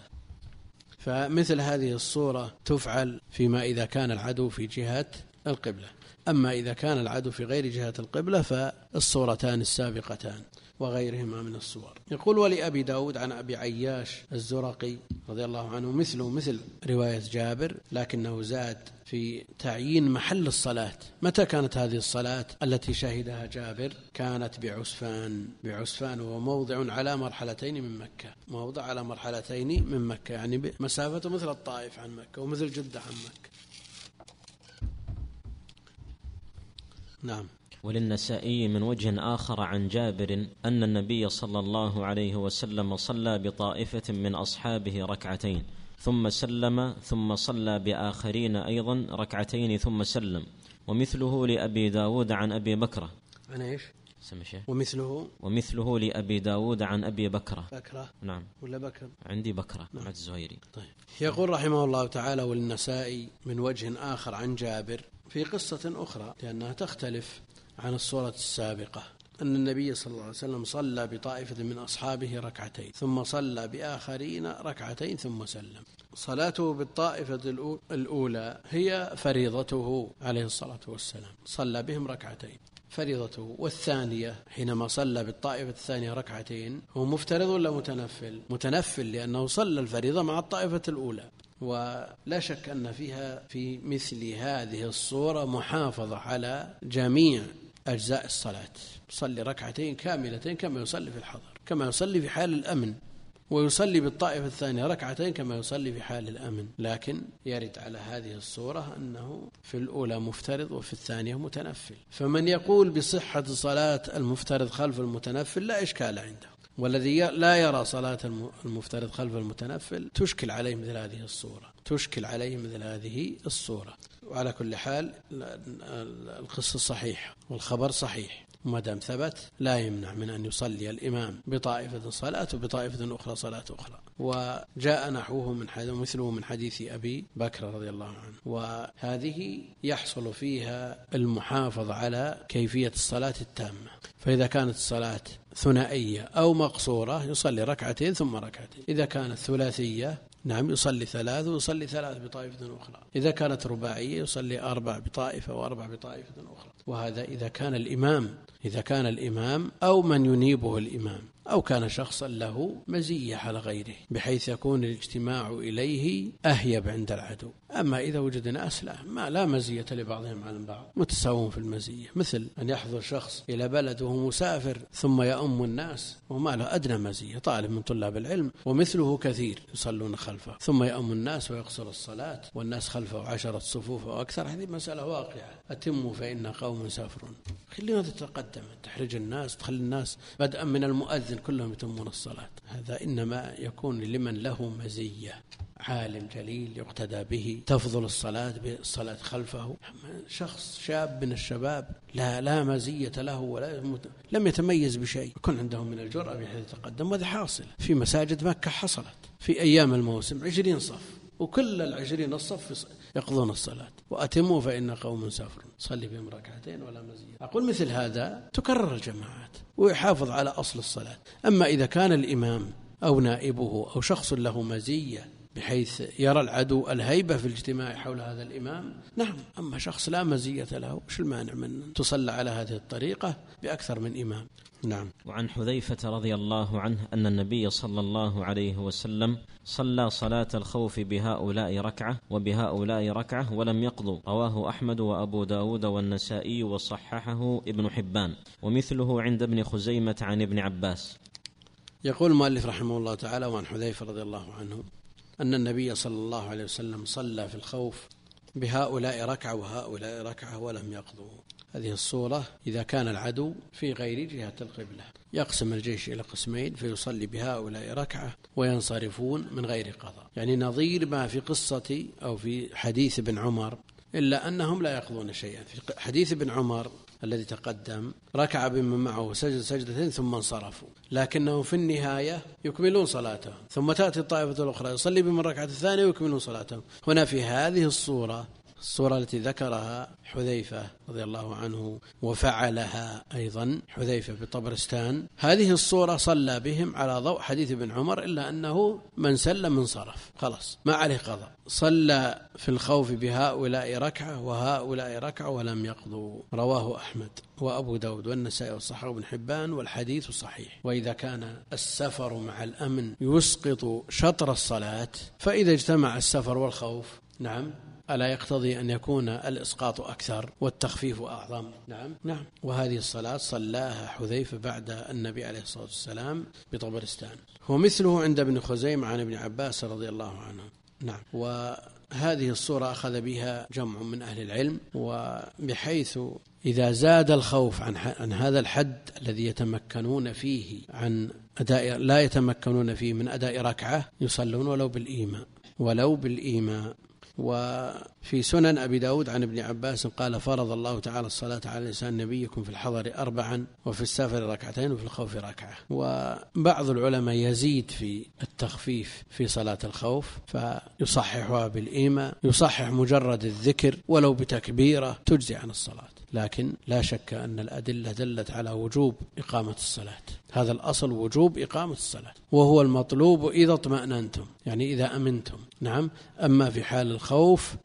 فمثل هذه الصورة تفعل فيما إذا كان العدو في جهة القبلة. أما إذا كان العدو في غير جهة القبلة فالصورتان السابقتان وغيرهما من الصور. يقول ولأبي داود عن أبي عياش الزرقي رضي الله عنه مثله مثل رواية جابر، لكنه زاد في تعيين محل الصلاة. متى كانت هذه الصلاة التي شهدها جابر؟ كانت بعسفان. بعسفان هو موضع على مرحلتين من مكة، موضع على مرحلتين من مكة، يعني مسافته مثل الطائف عن مكة ومثل جدة عن مكة. نعم. وللنسائي من وجه آخر عن جابر أن النبي صلى الله عليه وسلم صلى بطائفة من أصحابه ركعتين ثم سلم، ثم صلى بآخرين أيضا ركعتين ثم سلم. ومثله لأبي داود عن أبي بكرة. عن إيش؟ سمشه. ومثله ومثله لأبي داود عن أبي بكرة. بكرة. نعم. ولا بكر؟ عندي بكرة. نعم. مع الزهيري. طيب. يقول رحمه الله تعالى وللنسائي من وجه آخر عن جابر في قصة أخرى لأنها تختلف عن الصورة السابقة، أن النبي صلى الله عليه وسلم صلى بطائفة من أصحابه ركعتين ثم صلى بآخرين ركعتين ثم سلم. صلاته بالطائفة الأولى هي فريضته عليه الصلاة والسلام، صلى بهم ركعتين فريضته. والثانية حينما صلى بالطائفة الثانية ركعتين هو مفترض ولا متنفل؟ متنفل، لأنه صلى الفريضة مع الطائفة الأولى. ولا شك أن فيها في مثل هذه الصورة محافظة على جميع أجزاء الصلاة، يصلي ركعتين كاملتين كما يصلي في الحضر، كما يصلي في حال الأمن، ويصلي بالطائفة الثانية ركعتين كما يصلي في حال الأمن. لكن يرد على هذه الصورة أنه في الأولى مفترض وفي الثانية متنفل. فمن يقول بصحة صلاة المفترض خلف المتنفل لا إشكال عنده، والذي لا يرى صلاة المفترض خلف المتنفل تشكل عليه مثل هذه الصورة، تشكل عليه مثل هذه الصورة. وعلى كل حال القصة صحيح والخبر صحيح، وما دام ثبت لا يمنع من أن يصلي الإمام بطائفة صلاة وبطائفة أخرى صلاة أخرى. وجاء نحوه من حديث مثله من حديث أبي بكر رضي الله عنه، وهذه يحصل فيها المحافظة على كيفية الصلاة التامة. فإذا كانت الصلاة ثنائية أو مقصورة يصلي ركعتين ثم ركعتين، إذا كانت ثلاثية نعم يصلي ثلاث ويصلي ثلاث بطائفة أخرى. إذا كانت رباعية يصلي أربع بطائفة وأربع بطائفة أخرى. وهذا إذا كان الإمام إذا كان الإمام أو من ينيبه الإمام، أو كان شخصا له مزية على غيره بحيث يكون الاجتماع إليه أهيب عند العدو. أما إذا وجد ناس لا ما لا مزية لبعضهم على بعض متساوون في المزية، مثل أن يحضر شخص إلى بلد وهو مسافر ثم يؤم الناس وما له أدنى مزية، طالب من طلاب العلم ومثله كثير يصلون خلفه ثم يؤم الناس ويقصر الصلاة والناس خلفه عشرة صفوف أو أكثر، هذه مسألة واقعة. أتموا فإن قوم سافرون. خلينا تتقدم تحرج الناس، تخلي الناس بدءا من المؤذن كلهم يتمون الصلاة. هذا إنما يكون لمن له مزية، عالم جليل يقتدى به تفضل الصلاة بالصلاة خلفه. شخص شاب من الشباب لا لا مزية له ولا لم يتميز بشيء يكون عنده من الجرأة بحيث يتقدم. وهذا حاصل في مساجد مكة، حصلت في أيام الموسم عشرين صف وكل العشرين الصف يقضون الصلاة. وأتموا فإن قوم سافرون، صلي بهم ركعتين ولا مزية. أقول مثل هذا تكرر الجماعات ويحافظ على أصل الصلاة. أما إذا كان الإمام أو نائبه أو شخص له مزية بحيث يرى العدو الهيبة في الاجتماع حول هذا الإمام، نعم. أما شخص لا مزية له وش المانع من تصلى على هذه الطريقة بأكثر من إمام؟ نعم. وعن حذيفة رضي الله عنه أن النبي صلى الله عليه وسلم صلى صلاة الخوف بهؤلاء ركعة وبهؤلاء ركعة ولم يقضوا، رواه أحمد وأبو داود والنسائي وصححه ابن حبان، ومثله عند ابن خزيمة عن ابن عباس. يقول المؤلف رحمه الله تعالى: وعن حذيفة رضي الله عنه أن النبي صلى الله عليه وسلم صلى في الخوف بهؤلاء ركعة وهؤلاء ركعة ولم يقضوا. هذه الصورة إذا كان العدو في غير جهة القبلة يقسم الجيش إلى قسمين فيصلي بهؤلاء ركعة وينصرفون من غير قضاء، يعني نظير ما في قصة أو في حديث ابن عمر، إلا أنهم لا يقضون شيئا. في حديث ابن عمر الذي تقدم ركع بمن معه سجد سجدتين ثم انصرفوا، لكنهم في النهاية يكملون صلاتهم، ثم تأتي الطائفة الأخرى يصلي بمن ركعة الثانية ويكملون صلاتهم. هنا في هذه الصورة الصورة التي ذكرها حذيفة رضي الله عنه وفعلها أيضا حذيفة بطبرستان، هذه الصورة صلى بهم على ضوء حديث ابن عمر، إلا أنه من سلم انصرف خلاص ما عليه قضاء. صلى في الخوف بهؤلاء ركعة وهؤلاء ركعة ولم يقضوا، رواه أحمد وأبو داود والنسائي والصحيح بن حبان والحديث صحيح. وإذا كان السفر مع الأمن يسقط شطر الصلاة، فإذا اجتمع السفر والخوف نعم ألا يقتضي أن يكون الإسقاط أكثر والتخفيف أعظم؟ نعم نعم. وهذه الصلاة صلاها حذيفة بعد النبي عليه الصلاة والسلام بطبرستان، ومثله عند ابن خزيمة عن ابن عباس رضي الله عنه. نعم. وهذه الصورة أخذ بها جمع من أهل العلم، وبحيث إذا زاد الخوف عن, عن هذا الحد الذي يتمكنون فيه عن أداء لا يتمكنون فيه من أداء ركعة يصلون ولو بالإيماء ولو بالإيماء. وفي سنن أبي داود عن ابن عباس قال: فرض الله تعالى الصلاة على لسان نبيكم في الحضر أربعا وفي السفر ركعتين وفي الخوف ركعة. وبعض العلماء يزيد في التخفيف في صلاة الخوف فيصححها بالإيماء، يصحح مجرد الذكر ولو بتكبيرة تجزي عن الصلاة. لكن لا شك أن الأدلة دلت على وجوب إقامة الصلاة، هذا الأصل وجوب إقامة الصلاة، وهو المطلوب إذا اطمأننتم يعني إذا أمنتم. نعم. أما في حال الخوف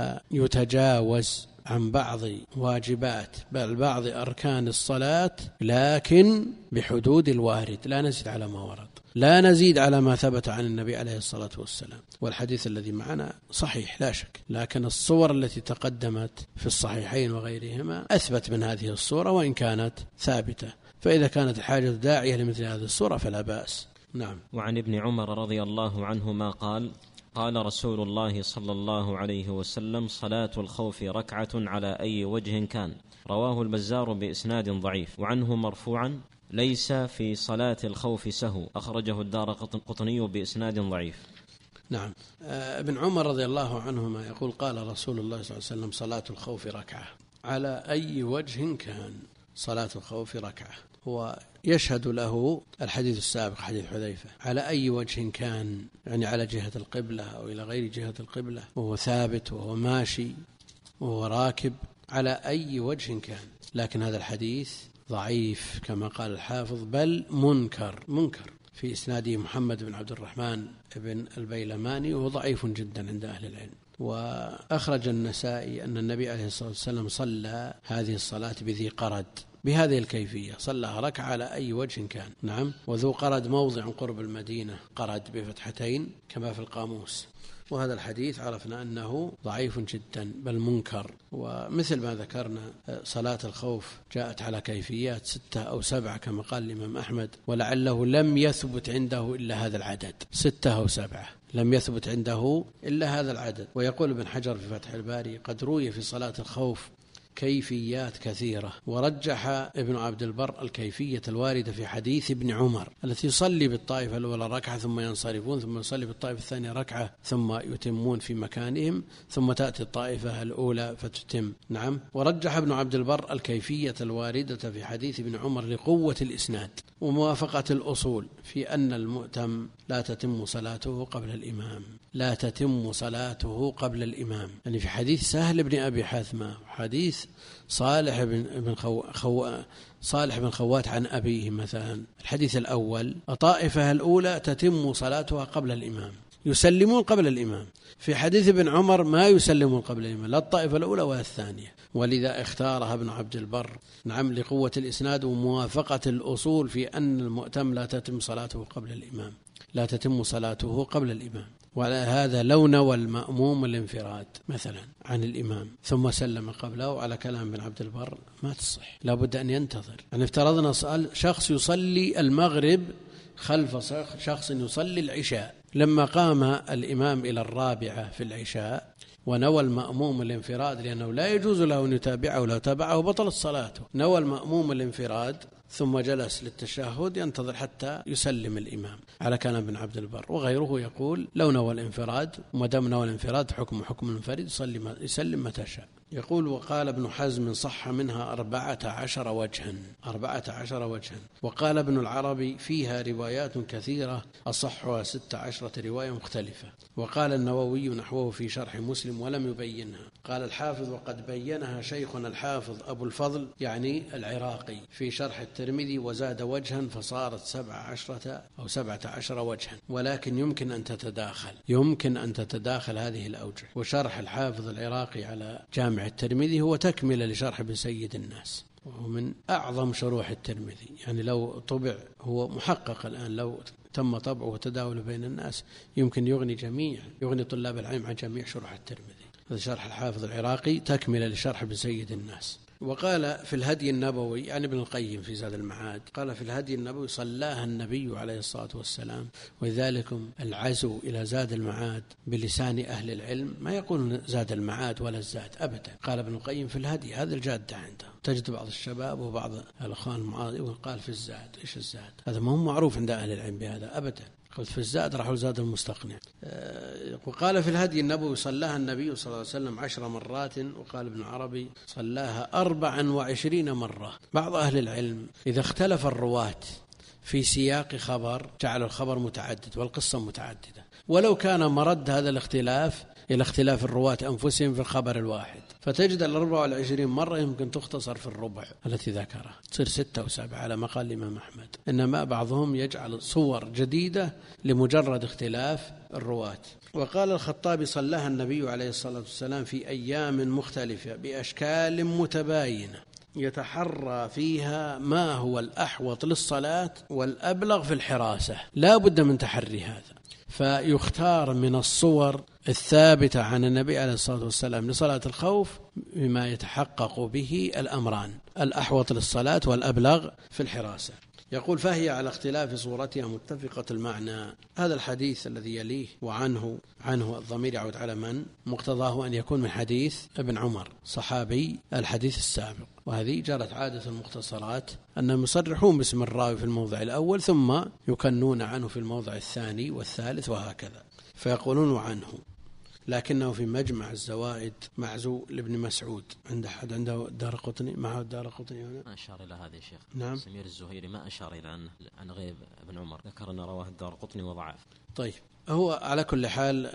فيتجاوز عن بعض واجبات بل بعض أركان الصلاة، لكن بحدود الوارد، لا نزيد على ما ورد، لا نزيد على ما ثبت عن النبي عليه الصلاة والسلام. والحديث الذي معنا صحيح لا شك، لكن الصور التي تقدمت في الصحيحين وغيرهما أثبت من هذه الصورة وإن كانت ثابتة، فإذا كانت الحاجة داعية لمثل هذه الصورة فلا بأس. نعم. وعن ابن عمر رضي الله عنهما قال: قال رسول الله صلى الله عليه وسلم: صلاة الخوف ركعة على أي وجه كان، رواه البزار بإسناد ضعيف. وعنه مرفوعا: ليس في صلاة الخوف سهو، أخرجه الدارقطني بإسناد ضعيف. نعم. ابن عمر رضي الله عنهما يقول: قال رسول الله صلى الله عليه وسلم: صلاة الخوف ركعة على أي وجه كان، صلاة الخوف ركعة. هو يشهد له الحديث السابق حديث حذيفة على أي وجه كان، يعني على جهة القبلة أو إلى غير جهة القبلة، وهو ثابت وهو ماشي وهو راكب، على أي وجه كان. لكن هذا الحديث ضعيف كما قال الحافظ، بل منكر منكر في إسناده محمد بن عبد الرحمن بن البيلماني وهو ضعيف جدا عند أهل العلم. وأخرج النسائي أن النبي عليه الصلاة والسلام صلى هذه الصلاة بذي قرد بهذه الكيفية، صلى ركعة على أي وجه كان. نعم. وذو قرد موضع قرب المدينة، قرد بفتحتين كما في القاموس. وهذا الحديث عرفنا أنه ضعيف جدا بل منكر. ومثل ما ذكرنا صلاة الخوف جاءت على كيفيات ستة أو سبعة كما قال الإمام أحمد، ولعله لم يثبت عنده إلا هذا العدد، ستة أو سبعة لم يثبت عنده إلا هذا العدد. ويقول ابن حجر في فتح الباري قد روي في صلاة الخوف كيفيات كثيرة، ورجح ابن عبد البر الكيفية الواردة في حديث ابن عمر التي يصلي بالطائفة الأولى ركعة ثم ينصرفون، ثم يصلي بالطائفة الثانية ركعة ثم يتمون في مكانهم، ثم تأتي الطائفة الأولى فتتم. نعم. ورجح ابن عبد البر الكيفية الواردة في حديث ابن عمر لقوة الإسناد وموافقة الأصول في أن المؤتم لا تتم صلاته قبل الإمام، لا تتم صلاته قبل الإمام. يعني في حديث سهل بن أبي حثمة وحديث صالح بن خو... خو... صالح بن خوات عن أبيه مثلا، الحديث الأول الطائفة الأولى تتم صلاتها قبل الإمام، يسلمون قبل الإمام. في حديث ابن عمر ما يسلمون قبل الإمام، لا الطائفة الأولى ولا الثانية. ولذا اختارها ابن عبد البر نعم لقوة الإسناد وموافقة الأصول في أن المؤتم لا تتم صلاته قبل الإمام، لا تتم صلاته قبل الإمام. وعلى هذا لو نوى المأموم الانفراد مثلا عن الإمام ثم سلم قبله على كلام ابن عبد البر ما تصح، لا بد أن ينتظر. يعني افترضنا شخص يصلي المغرب خلف شخص يصلي العشاء، لما قام الإمام إلى الرابعة في العشاء ونوى المأموم الانفراد لأنه لا يجوز له أن يتابعه، لو تابعه بطلت صلاته، نوى المأموم الانفراد ثم جلس للتشهد ينتظر حتى يسلم الإمام على كلام ابن عبد البر. وغيره يقول لو نوى الانفراد وما دام نوى الانفراد حكم حكم المنفرد يسلم متى شاء. يقول وقال ابن حزم صح منها أربعة عشر وجها، أربعة عشر وجها. وقال ابن العربي فيها روايات كثيرة أصحها ستة عشرة رواية مختلفة. وقال النووي نحوه في شرح مسلم ولم يبينها. قال الحافظ وقد بينها شيخنا الحافظ أبو الفضل يعني العراقي في شرح الترمذي وزاد وجها فصارت سبع عشرة أو سبعة عشر وجها، ولكن يمكن أن تتداخل، يمكن أن تتداخل هذه الأوجه. وشرح الحافظ العراقي على جامع الترمذي هو تكملة لشرح ابن سيد الناس، وهو من أعظم شروح الترمذي. يعني لو طبع هو محقق الآن، لو تم طبعه وتداوله بين الناس يمكن يغني جميع يغني طلاب العلم عن جميع شروح الترمذي. هذا شرح الحافظ العراقي تكملة لشرح ابن سيد الناس. وقال في الهدي النبوي يعني ابن القيم في زاد المعاد قال في الهدي النبوي صلاها النبي عليه الصلاة والسلام. ولذلك العزو إلى زاد المعاد بلسان أهل العلم ما يقول زاد المعاد ولا الزاد أبدا. قال ابن القيم في الهدي هذا الجادة عنده. تجد بعض الشباب وبعض الأخوان المعاصرين وقال في الزاد. إيش الزاد؟ هذا ما هو معروف عند أهل العلم بهذا أبدا. قلت في الزاد راحوا زاد المستقنع. وقال في الهدي النبوي صلاها النبي صلى الله عليه وسلم عشر مرات. وقال ابن عربي صلاها أربعا وعشرين مرة. بعض أهل العلم إذا اختلف الرواة في سياق خبر جعل الخبر متعدد والقصة متعددة، ولو كان مرد هذا الاختلاف إلى اختلاف الرواة أنفسهم في الخبر الواحد، فتجد الأربع والعشرين مرة يمكن تختصر في الربع التي ذكرها تصير ستة وسبعة على ما قال الإمام أحمد. إنما بعضهم يجعل صور جديدة لمجرد اختلاف الرواة. وقال الخطابي صلاها النبي عليه الصلاة والسلام في أيام مختلفة بأشكال متباينة يتحرى فيها ما هو الأحوط للصلاة والأبلغ في الحراسة، لا بد من تحري هذا. فيختار من الصور الثابتة عن النبي عليه الصلاة والسلام لصلاة الخوف بما يتحقق به الأمران، الأحوط للصلاة والأبلغ في الحراسة. يقول فهي على اختلاف صورتها متفقة المعنى. هذا الحديث الذي يليه وعنه عنه الضمير يعود على من؟ مقتضاه أن يكون من حديث ابن عمر صحابي الحديث السابق. وهذه جرت عادة المختصرات أنهم يصرحون باسم الراوي في الموضع الأول ثم يكنون عنه في الموضع الثاني والثالث وهكذا، فيقولون عنه. لكنه في مجمع الزوائد معزو لابن مسعود. عند أحد عنده دار قطني معه دار قطني هنا ما أشار إلى هذا يا شيخ. نعم. سمير الزهيري ما أشار إلى عنه عن غيب ابن عمر، ذكر أن رواه الدار قطني وضعف. طيب، هو على كل حال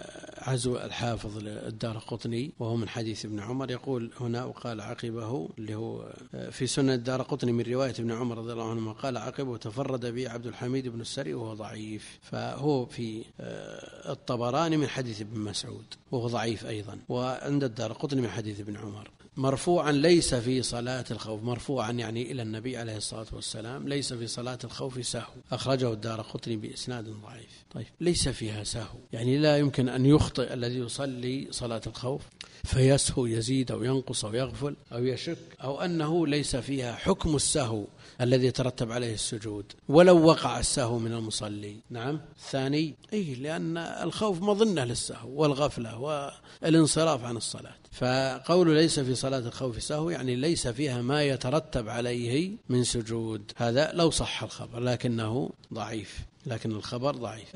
عزو الحافظ الدارقطني وهو من حديث ابن عمر يقول هنا وقال عقبه، اللي هو في سنن الدارقطني من رواية ابن عمر رضي الله عنهما قال عقبه تفرد به عبد الحميد بن السري وهو ضعيف، فهو في الطبراني من حديث ابن مسعود وهو ضعيف أيضا، وعند الدارقطني من حديث ابن عمر مرفوعا ليس في صلاة الخوف، مرفوعا يعني إلى النبي عليه الصلاة والسلام، ليس في صلاة الخوف سهو، أخرجه الدارقطني بإسناد ضعيف. طيب، ليس فيها سهو، يعني لا يمكن أن يخطئ الذي يصلي صلاة الخوف فيسهو يزيد أو ينقص أو يغفل أو يشك، أو أنه ليس فيها حكم السهو الذي يترتب عليه السجود ولو وقع السهو من المصلي. نعم. الثاني أي لأن الخوف مظنة للسهو والغفلة والانصراف عن الصلاة، فقول ليس في صلاة الخوف سهو يعني ليس فيها ما يترتب عليه من سجود، هذا لو صح الخبر، لكنه ضعيف، لكن الخبر ضعيف.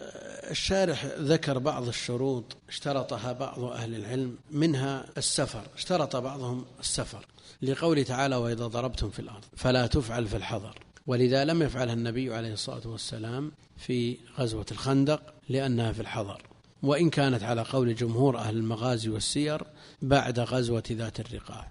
الشارح ذكر بعض الشروط اشترطها بعض أهل العلم، منها السفر، اشترط بعضهم السفر لقول تعالى وإذا ضربتم في الأرض فلا تفعل في الحضر، ولذا لم يفعلها النبي عليه الصلاة والسلام في غزوة الخندق لأنها في الحضر، وإن كانت على قول جمهور أهل المغازي والسير بعد غزوة ذات الرقاع،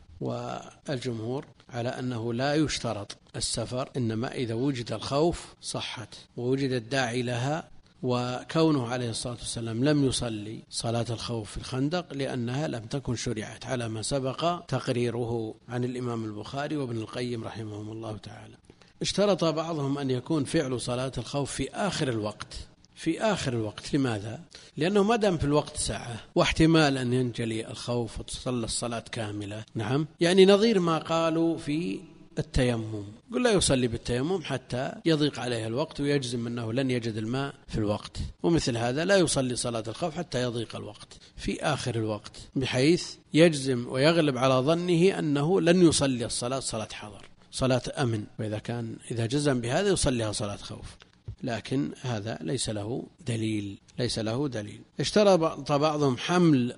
والجمهور على أنه لا يشترط السفر، إنما إذا وجد الخوف صحت ووجد الداعي لها، وكونه عليه الصلاة والسلام لم يصلي صلاة الخوف في الخندق لأنها لم تكن شرعت على ما سبق تقريره عن الإمام البخاري وابن القيم رحمهم الله تعالى. اشترط بعضهم أن يكون فعل صلاة الخوف في آخر الوقت، في آخر الوقت. لماذا؟ لأنه ما دام في الوقت ساعة واحتمال أن ينجلي الخوف وتصلى الصلاة كاملة. نعم، يعني نظير ما قالوا في التيمم، قل لا يصلي بالتيمم حتى يضيق عليه الوقت ويجزم أنه لن يجد الماء في الوقت، ومثل هذا لا يصلي صلاة الخوف حتى يضيق الوقت في آخر الوقت، بحيث يجزم ويغلب على ظنه أنه لن يصلي الصلاة صلاة حضر، صلاة أمن، وإذا كان إذا جزم بهذا يصليها صلاة خوف، لكن هذا ليس له دليل، ليس له دليل. اشترط بعضهم حمل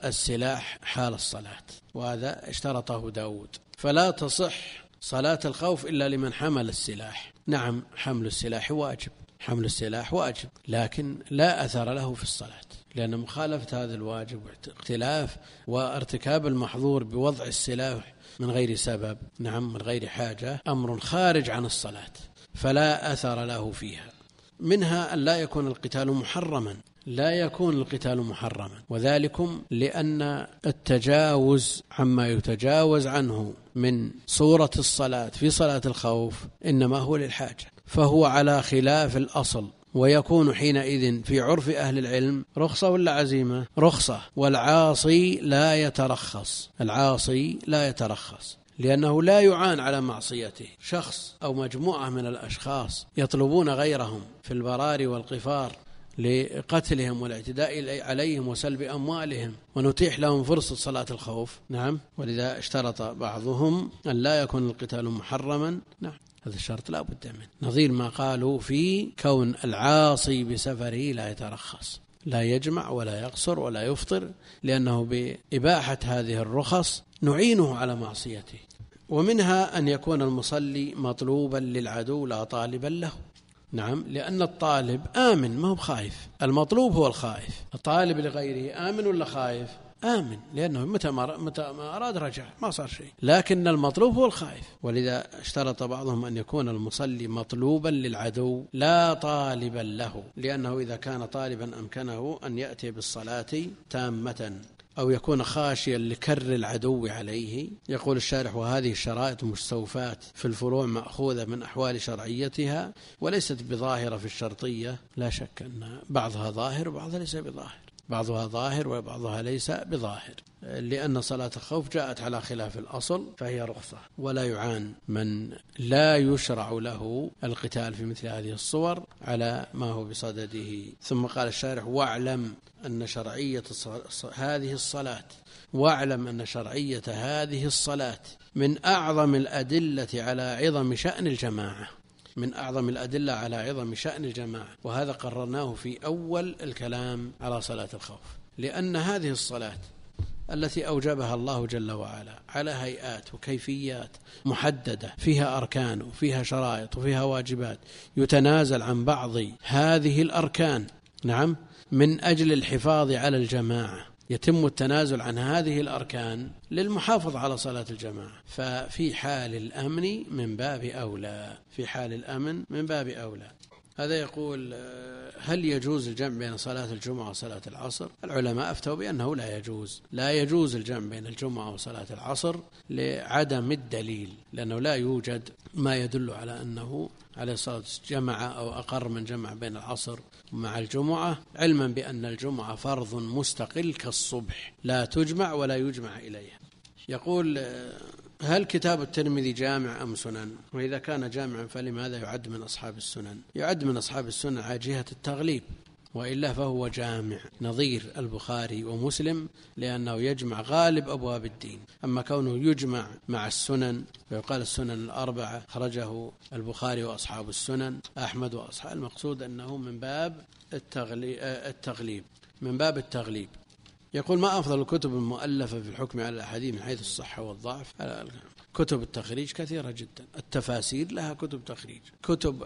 السلاح حال الصلاة، وهذا اشترطه داود، فلا تصح صلاة الخوف إلا لمن حمل السلاح. نعم، حمل السلاح واجب، حمل السلاح واجب، لكن لا أثر له في الصلاة، لأن مخالفة هذا الواجب واختلاف وارتكاب المحظور بوضع السلاح من غير سبب، نعم من غير حاجة، أمر خارج عن الصلاة، فلا أثر له فيها. منها أن لا يكون القتال محرما، لا يكون القتال محرما، وذلكم لأن التجاوز عما يتجاوز عنه من صورة الصلاة في صلاة الخوف إنما هو للحاجة، فهو على خلاف الأصل، ويكون حينئذ في عرف أهل العلم رخصة ولا عزيمة؟ رخصة، والعاصي لا يترخص، العاصي لا يترخص، لأنه لا يعان على معصيته شخص أو مجموعة من الأشخاص يطلبون غيرهم في البرار والقفار لقتلهم والاعتداء عليهم وسلب أموالهم، ونتيح لهم فرصة صلاة الخوف. نعم، ولذا اشترط بعضهم أن لا يكون القتال محرما. نعم، هذا الشرط لا بد منه، نظير ما قالوا في كون العاصي بسفره لا يترخص، لا يجمع ولا يقصر ولا يفطر، لأنه بإباحة هذه الرخص نعينه على معصيته. ومنها أن يكون المصلي مطلوبا للعدو لا طالبا له. نعم، لأن الطالب آمن ما هو خائف، المطلوب هو الخائف، الطالب لغيره آمن ولا خائف؟ آمن، لأنه متى ما متى ما أراد رجع ما صار شيء، لكن المطلوب هو الخائف. ولذا اشترط بعضهم أن يكون المصلي مطلوبا للعدو لا طالبا له، لأنه إذا كان طالبا أمكنه أن يأتي بالصلاة تامة، أو يكون خاشيا لكر العدو عليه. يقول الشارح وهذه الشرائط مستوفاة في الفروع مأخوذة من أحوال شرعيتها وليست بظاهرة في الشرطية، لا شك أن بعضها ظاهر وبعضها ليس بظاهر، بعضها ظاهر وبعضها ليس بظاهر، لأن صلاة الخوف جاءت على خلاف الأصل فهي رخصة، ولا يعان من لا يشرع له القتال في مثل هذه الصور على ما هو بصدده. ثم قال الشارح واعلم أن شرعية هذه الصلاة واعلم أن شرعية هذه الصلاة من أعظم الأدلة على عظم شأن الجماعة، من أعظم الأدلة على عظم شأن الجماعة، وهذا قررناه في أول الكلام على صلاة الخوف، لأن هذه الصلاة التي أوجبها الله جل وعلا على هيئات وكيفيات محددة، فيها أركان وفيها شرائط وفيها واجبات، يتنازل عن بعض هذه الأركان، نعم، من أجل الحفاظ على الجماعة، يتم التنازل عن هذه الأركان للمحافظة على صلاة الجماعة. ففي حال الأمن من باب أولى، في حال الأمن من باب أولى. هذا يقول: هل يجوز الجمع بين صلاة الجمعة وصلاة العصر؟ العلماء أفتوا بأنه لا يجوز، لا يجوز الجمع بين الجمعة وصلاة العصر لعدم الدليل، لأنه لا يوجد ما يدل على أنه عليه الصلاة جمع أو أقر من جمع بين العصر مع الجمعة، علما بأن الجمعة فرض مستقل كالصبح لا تجمع ولا يجمع إليها. يقول: هل كتاب الترمذي جامع أم سنن؟ وإذا كان جامعا فلماذا يعد من أصحاب السنن؟ يعد من أصحاب السنن على جهة التغليب، وإلا فهو جامع نظير البخاري ومسلم، لأنه يجمع غالب أبواب الدين. أما كونه يجمع مع السنن ويقال السنن الأربعة خرجه البخاري وأصحاب السنن أحمد وأصحاب، المقصود أنه من باب التغليب، من باب التغليب. يقول: ما أفضل الكتب المؤلفة في الحكم على الأحاديث من حيث الصحة والضعف؟ كتب التخريج كثيرة جدا، التفاسير لها كتب تخريج، كتب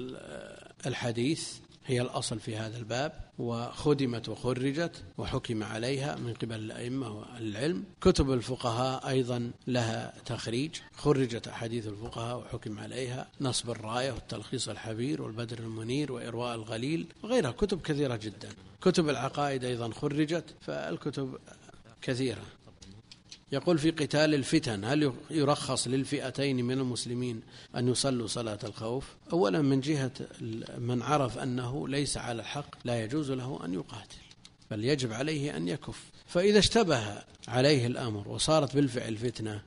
الحديث هي الأصل في هذا الباب، وخدمت وخرجت وحكم عليها من قبل الأئمة والعلم. كتب الفقهاء أيضا لها تخريج، خرجت أحاديث الفقهاء وحكم عليها، نصب الراية والتلخيص الحبير والبدر المنير وإرواء الغليل وغيرها، كتب كثيرة جدا. كتب العقائد أيضا خرجت، فالكتب كثيرة. يقول: في قتال الفتن هل يرخص للفئتين من المسلمين أن يصلوا صلاة الخوف؟ أولا من جهة من عرف أنه ليس على الحق لا يجوز له أن يقاتل، بل يجب عليه أن يكف. فإذا اشتبه عليه الأمر وصارت بالفعل فتنة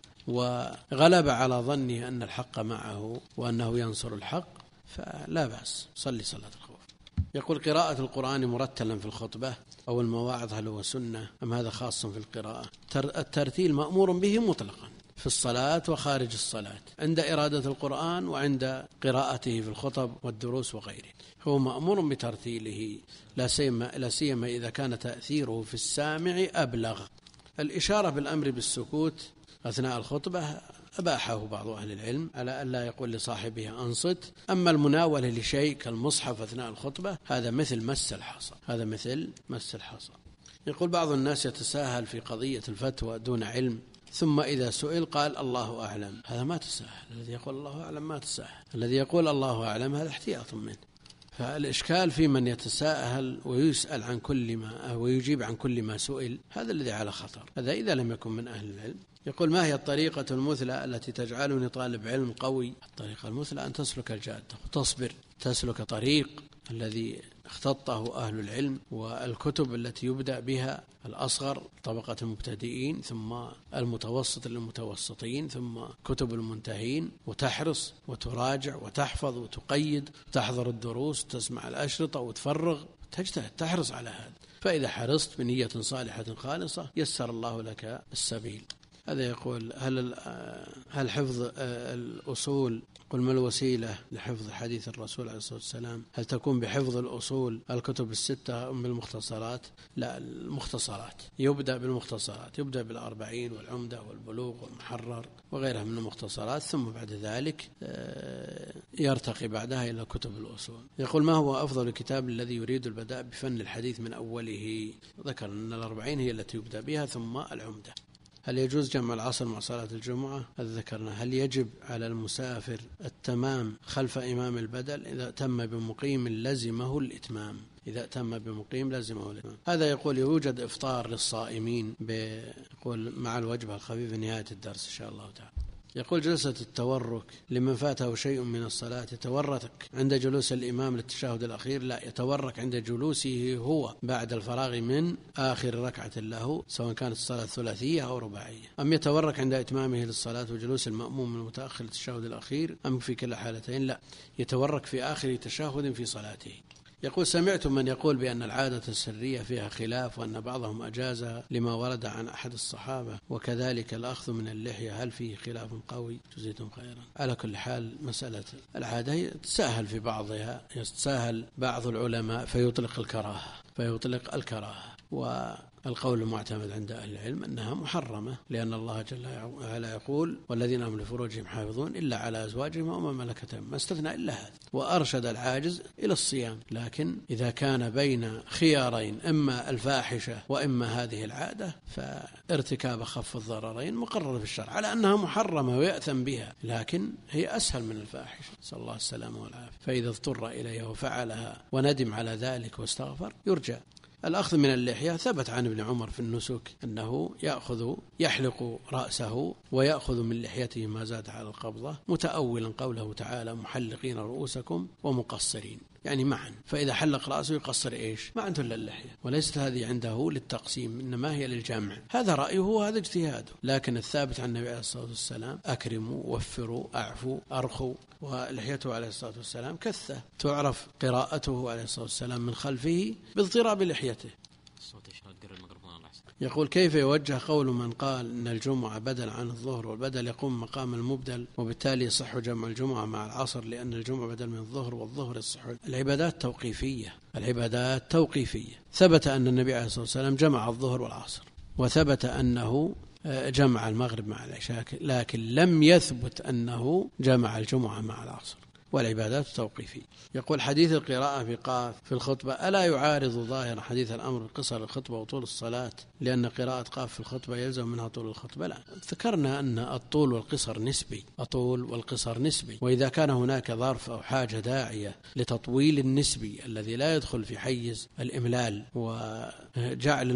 وغلب على ظنه أن الحق معه وأنه ينصر الحق فلا بأس، صلي صلاة الخوف. يقول: قراءة القرآن مرتلا في الخطبة أو المواعظ هل هو سنة أم هذا خاص في القراءة؟ الترتيل مأمور به مطلقا في الصلاة وخارج الصلاة، عند إرادة القرآن وعند قراءته في الخطب والدروس وغيره، هو مأمور بترتيله، لا سيما لا سيما إذا كان تأثيره في السامع أبلغ. الإشارة بالأمر بالسكوت أثناء الخطبة أباحه بعض أهل العلم على أن لا يقول لصاحبه أنصت. أما المناولة لشيء كالمصحف أثناء الخطبة هذا مثل مس الحصى، هذا مثل مس الحصى. يقول: بعض الناس يتساهل في قضية الفتوى دون علم، ثم إذا سئل قال الله أعلم. هذا ما تساهل، الذي يقول الله أعلم ما تساهل، الذي يقول الله أعلم هذا احتياط منه. فالإشكال في من يتساءل ويسأل عن كل ما ويجيب عن كل ما سئل، هذا الذي على خطر، هذا إذا لم يكن من أهل العلم. يقول: ما هي الطريقة المثلى التي تجعلني طالب علم قوي؟ الطريقة المثلى أن تسلك الجادة وتصبر، تسلك طريق الذي اختطه أهل العلم، والكتب التي يبدأ بها الأصغر طبقة المبتدئين، ثم المتوسط للمتوسطين، ثم كتب المنتهين، وتحرص وتراجع وتحفظ وتقيد، تحضر الدروس، تسمع الأشرطة وتفرغ، تجتهد، تحرص على هذا. فإذا حرصت بنية صالحة خالصة يسر الله لك السبيل. هذا يقول: هل هل حفظ الأصول، قل ما الوسيلة لحفظ حديث الرسول عليه الصلاة والسلام؟ هل تكون بحفظ الأصول الكتب الستة أم بالمختصرات؟ لا، المختصرات، يبدأ بالمختصرات، يبدأ بالأربعين والعمدة والبلوغ والمحرر وغيرها من المختصرات، ثم بعد ذلك يرتقي بعدها إلى كتب الأصول. يقول: ما هو أفضل كتاب الذي يريد البداء بفن الحديث من أوله؟ ذكر أن الأربعين هي التي يبدأ بها، ثم العمدة. هل يجوز جمع العصر مع صلاة الجمعة؟ ذكرنا. هل يجب على المسافر التمام خلف إمام البدل؟ إذا تم بمقيم لزمه الإتمام، إذا تم بمقيم لزمه الإتمام. هذا يقول: يوجد إفطار للصائمين بيقول مع الوجبة الخفيفة نهاية الدرس إن شاء الله تعالى. يقول: جلسة التورك لمن فاته شيء من الصلاة يتورك عند جلوس الإمام للتشهد الأخير؟ لا، يتورك عند جلوسه هو بعد الفراغ من آخر ركعة له، سواء كانت الصلاة ثلاثية أو رباعية. أم يتورك عند إتمامه للصلاة وجلوس المأموم المتأخر للتشهد الأخير، أم في كلا حالتين؟ لا، يتورك في آخر تشهد في صلاته. يقول: سمعت من يقول بأن العادة السرية فيها خلاف، وأن بعضهم أجازها لما ورد عن أحد الصحابة، وكذلك الأخذ من اللحية، هل فيه خلاف قوي؟ جزيتم خيرا. على كل حال مسألة العادة يتساهل في بعضها، يتساهل بعض العلماء فيطلق الكراهة، فيطلق الكراهة، و القول المعتمد عند أهل العلم أنها محرمة، لأن الله جل وعلا يقول والذين هم لفروجهم حافظون إلا على أزواجهم وما ملكت ما استثنى إلا هذا، وأرشد العاجز إلى الصيام. لكن إذا كان بين خيارين إما الفاحشة وإما هذه العادة فارتكاب خف الضررين مقرر في الشرع على أنها محرمة ويأثم بها، لكن هي أسهل من الفاحشة، صلى الله السلامة والعافية. فإذا اضطر إليها وفعلها وندم على ذلك واستغفر يرجى. الأخذ من اللحية ثبت عن ابن عمر في النسك أنه يأخذ يحلق رأسه ويأخذ من لحيته ما زاد على القبضة، متأولا قوله تعالى محلقين رؤوسكم ومقصرين، يعني معا. فإذا حلق رأسه يقصر إيش؟ ما عنده إلا اللحية، وليست هذه عنده للتقسيم، إنما هي للجمع. هذا رأيه وهذا اجتهاده، لكن الثابت عن النبي عليه الصلاة والسلام أكرموا وفروا أعفوا أرخوا، ولحيته عليه الصلاة والسلام كثة تعرف قراءته عليه الصلاة والسلام من خلفه باضطراب لحيته. يقول كيف يوجه قول من قال إن الجمعة بدل عن الظهر والبدل يقوم مقام المبدل وبالتالي يصح جمع الجمعة مع العصر لأن الجمعة بدل من الظهر والظهر يصح؟ العبادات توقيفية، العبادات توقيفية. ثبت أن النبي عليه الصلاة والسلام جمع الظهر والعصر، وثبت أنه جمع المغرب مع العشاء، لكن لم يثبت أنه جمع الجمعة مع العصر، والعبادات توقيفية. يقول حديث القراءة بقاف في الخطبة ألا يعارض ظاهر حديث الأمر بقصر الخطبة وطول الصلاة لأن قراءة قاف في الخطبة يلزم منها طول الخطبة؟ لا، ذكرنا أن الطول والقصر نسبي، الطول والقصر نسبي، وإذا كان هناك ظرف أو حاجة داعية لتطويل النسبي الذي لا يدخل في حيز الإملال وجعل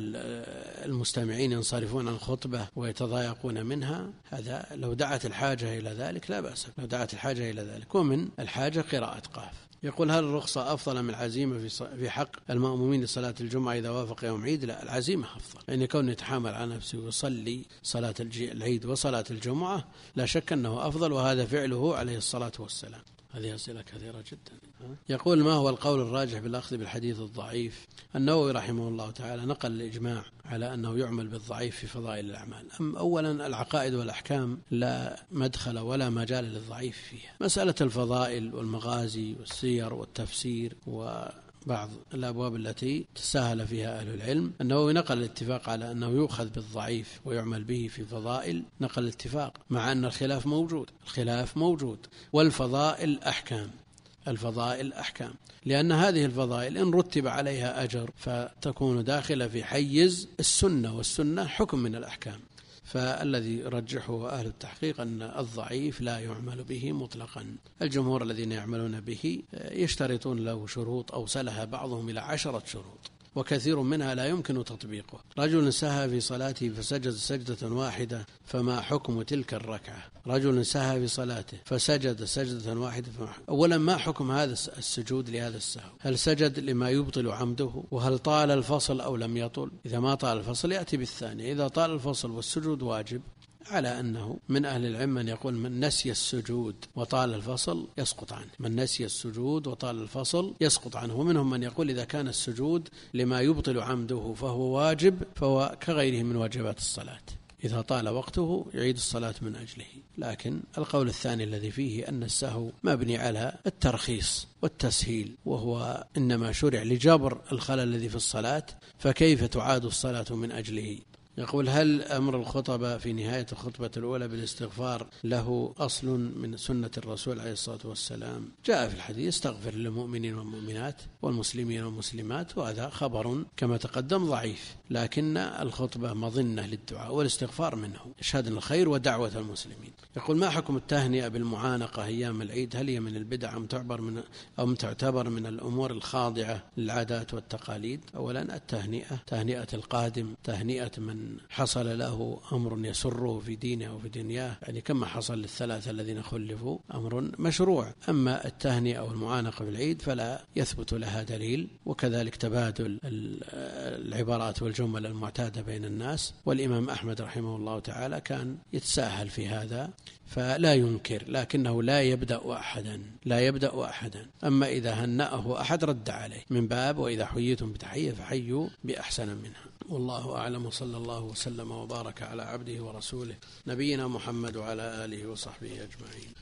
المستمعين ينصرفون عن الخطبة ويتضايقون منها، هذا لو دعت الحاجة إلى ذلك لا بأس، لو دعت الحاجة إلى ذلك. ومن الحاجة قراءة قاف. يقول هل الرخصة أفضل من العزيمة في حق المأمومين لصلاة الجمعة إذا وافق يوم عيد؟ لا، العزيمة أفضل، لأن كون يتحامل على نفسه ويصلي صلاة العيد وصلاة الجمعة لا شك أنه أفضل، وهذا فعله عليه الصلاة والسلام. هذه أسئلة كثيرة جدا. يقول ما هو القول الراجح بالأخذ بالحديث الضعيف؟ النووي رحمه الله تعالى نقل الإجماع على أنه يعمل بالضعيف في فضائل الأعمال. أم أولا العقائد والأحكام لا مدخل ولا مجال للضعيف فيها. مسألة الفضائل والمغازي والسير والتفسير و بعض الأبواب التي تساهل فيها أهل العلم، النووي نقل الاتفاق على أنه يؤخذ بالضعيف ويعمل به في فضائل، نقل الاتفاق مع أن الخلاف موجود، الخلاف موجود. والفضائل أحكام، الفضائل أحكام، لأن هذه الفضائل إن رتب عليها أجر فتكون داخلة في حيز السنة، والسنة حكم من الأحكام. فالذي رجحه أهل التحقيق أن الضعيف لا يعمل به مطلقا. الجمهور الذين يعملون به يشترطون له شروط أوصلها بعضهم إلى عشرة شروط، وكثير منها لا يمكن تطبيقه. رجل سهى في صلاته فسجد سجدة واحدة فما حكم تلك الركعة؟ رجل سهى في صلاته فسجد سجدة واحدة فما حكم؟ أولا ما حكم هذا السجود لهذا السهو؟ هل سجد لما يبطل عمده؟ وهل طال الفصل أو لم يطل؟ إذا ما طال الفصل يأتي بالثانية. إذا طال الفصل والسجود واجب، على أنه من أهل العلم من يقول من نسي السجود وطال الفصل يسقط عنه، من نسي السجود وطال الفصل يسقط عنه. ومنهم من يقول إذا كان السجود لما يبطل عمده فهو واجب، فهو كغيره من واجبات الصلاة، إذا طال وقته يعيد الصلاة من أجله. لكن القول الثاني الذي فيه أن السهو مبني على الترخيص والتسهيل، وهو إنما شرع لجبر الخلل الذي في الصلاة، فكيف تعاد الصلاة من أجله؟ يقول هل أمر الخطبة في نهاية الخطبة الأولى بالاستغفار له أصل من سنة الرسول عليه الصلاة والسلام؟ جاء في الحديث استغفر للمؤمنين والمؤمنات والمسلمين والمسلمات، وهذا خبر كما تقدم ضعيف، لكن الخطبة مظنة للدعاء والاستغفار منه إشهاد الخير ودعوة المسلمين. يقول ما حكم التهنئة بالمعانقة أيام العيد؟ هل هي من البدع أم تعتبر من أو تعتبر من الأمور الخاضعة للعادات والتقاليد؟ أولا التهنئة تهنئة القادم، تهنئة من حصل له أمر يسره في دينه وفي دنياه، يعني كما حصل للثلاثة الذين خلفوا، أمر مشروع. أما التهنئة أو المعانقة في العيد فلا يثبت لها دليل، وكذلك تبادل العبارات والجمل المعتادة بين الناس. والإمام أحمد رحمه الله تعالى كان يتساهل في هذا فلا ينكر، لكنه لا يبدأ أحدا لا يبدأ أحدا أما إذا هنأه أحد رد عليه من باب وإذا حييتم بتحية فحيوا بأحسن منها. والله أعلم، صلى الله وسلم وبارك على عبده ورسوله نبينا محمد وعلى آله وصحبه أجمعين.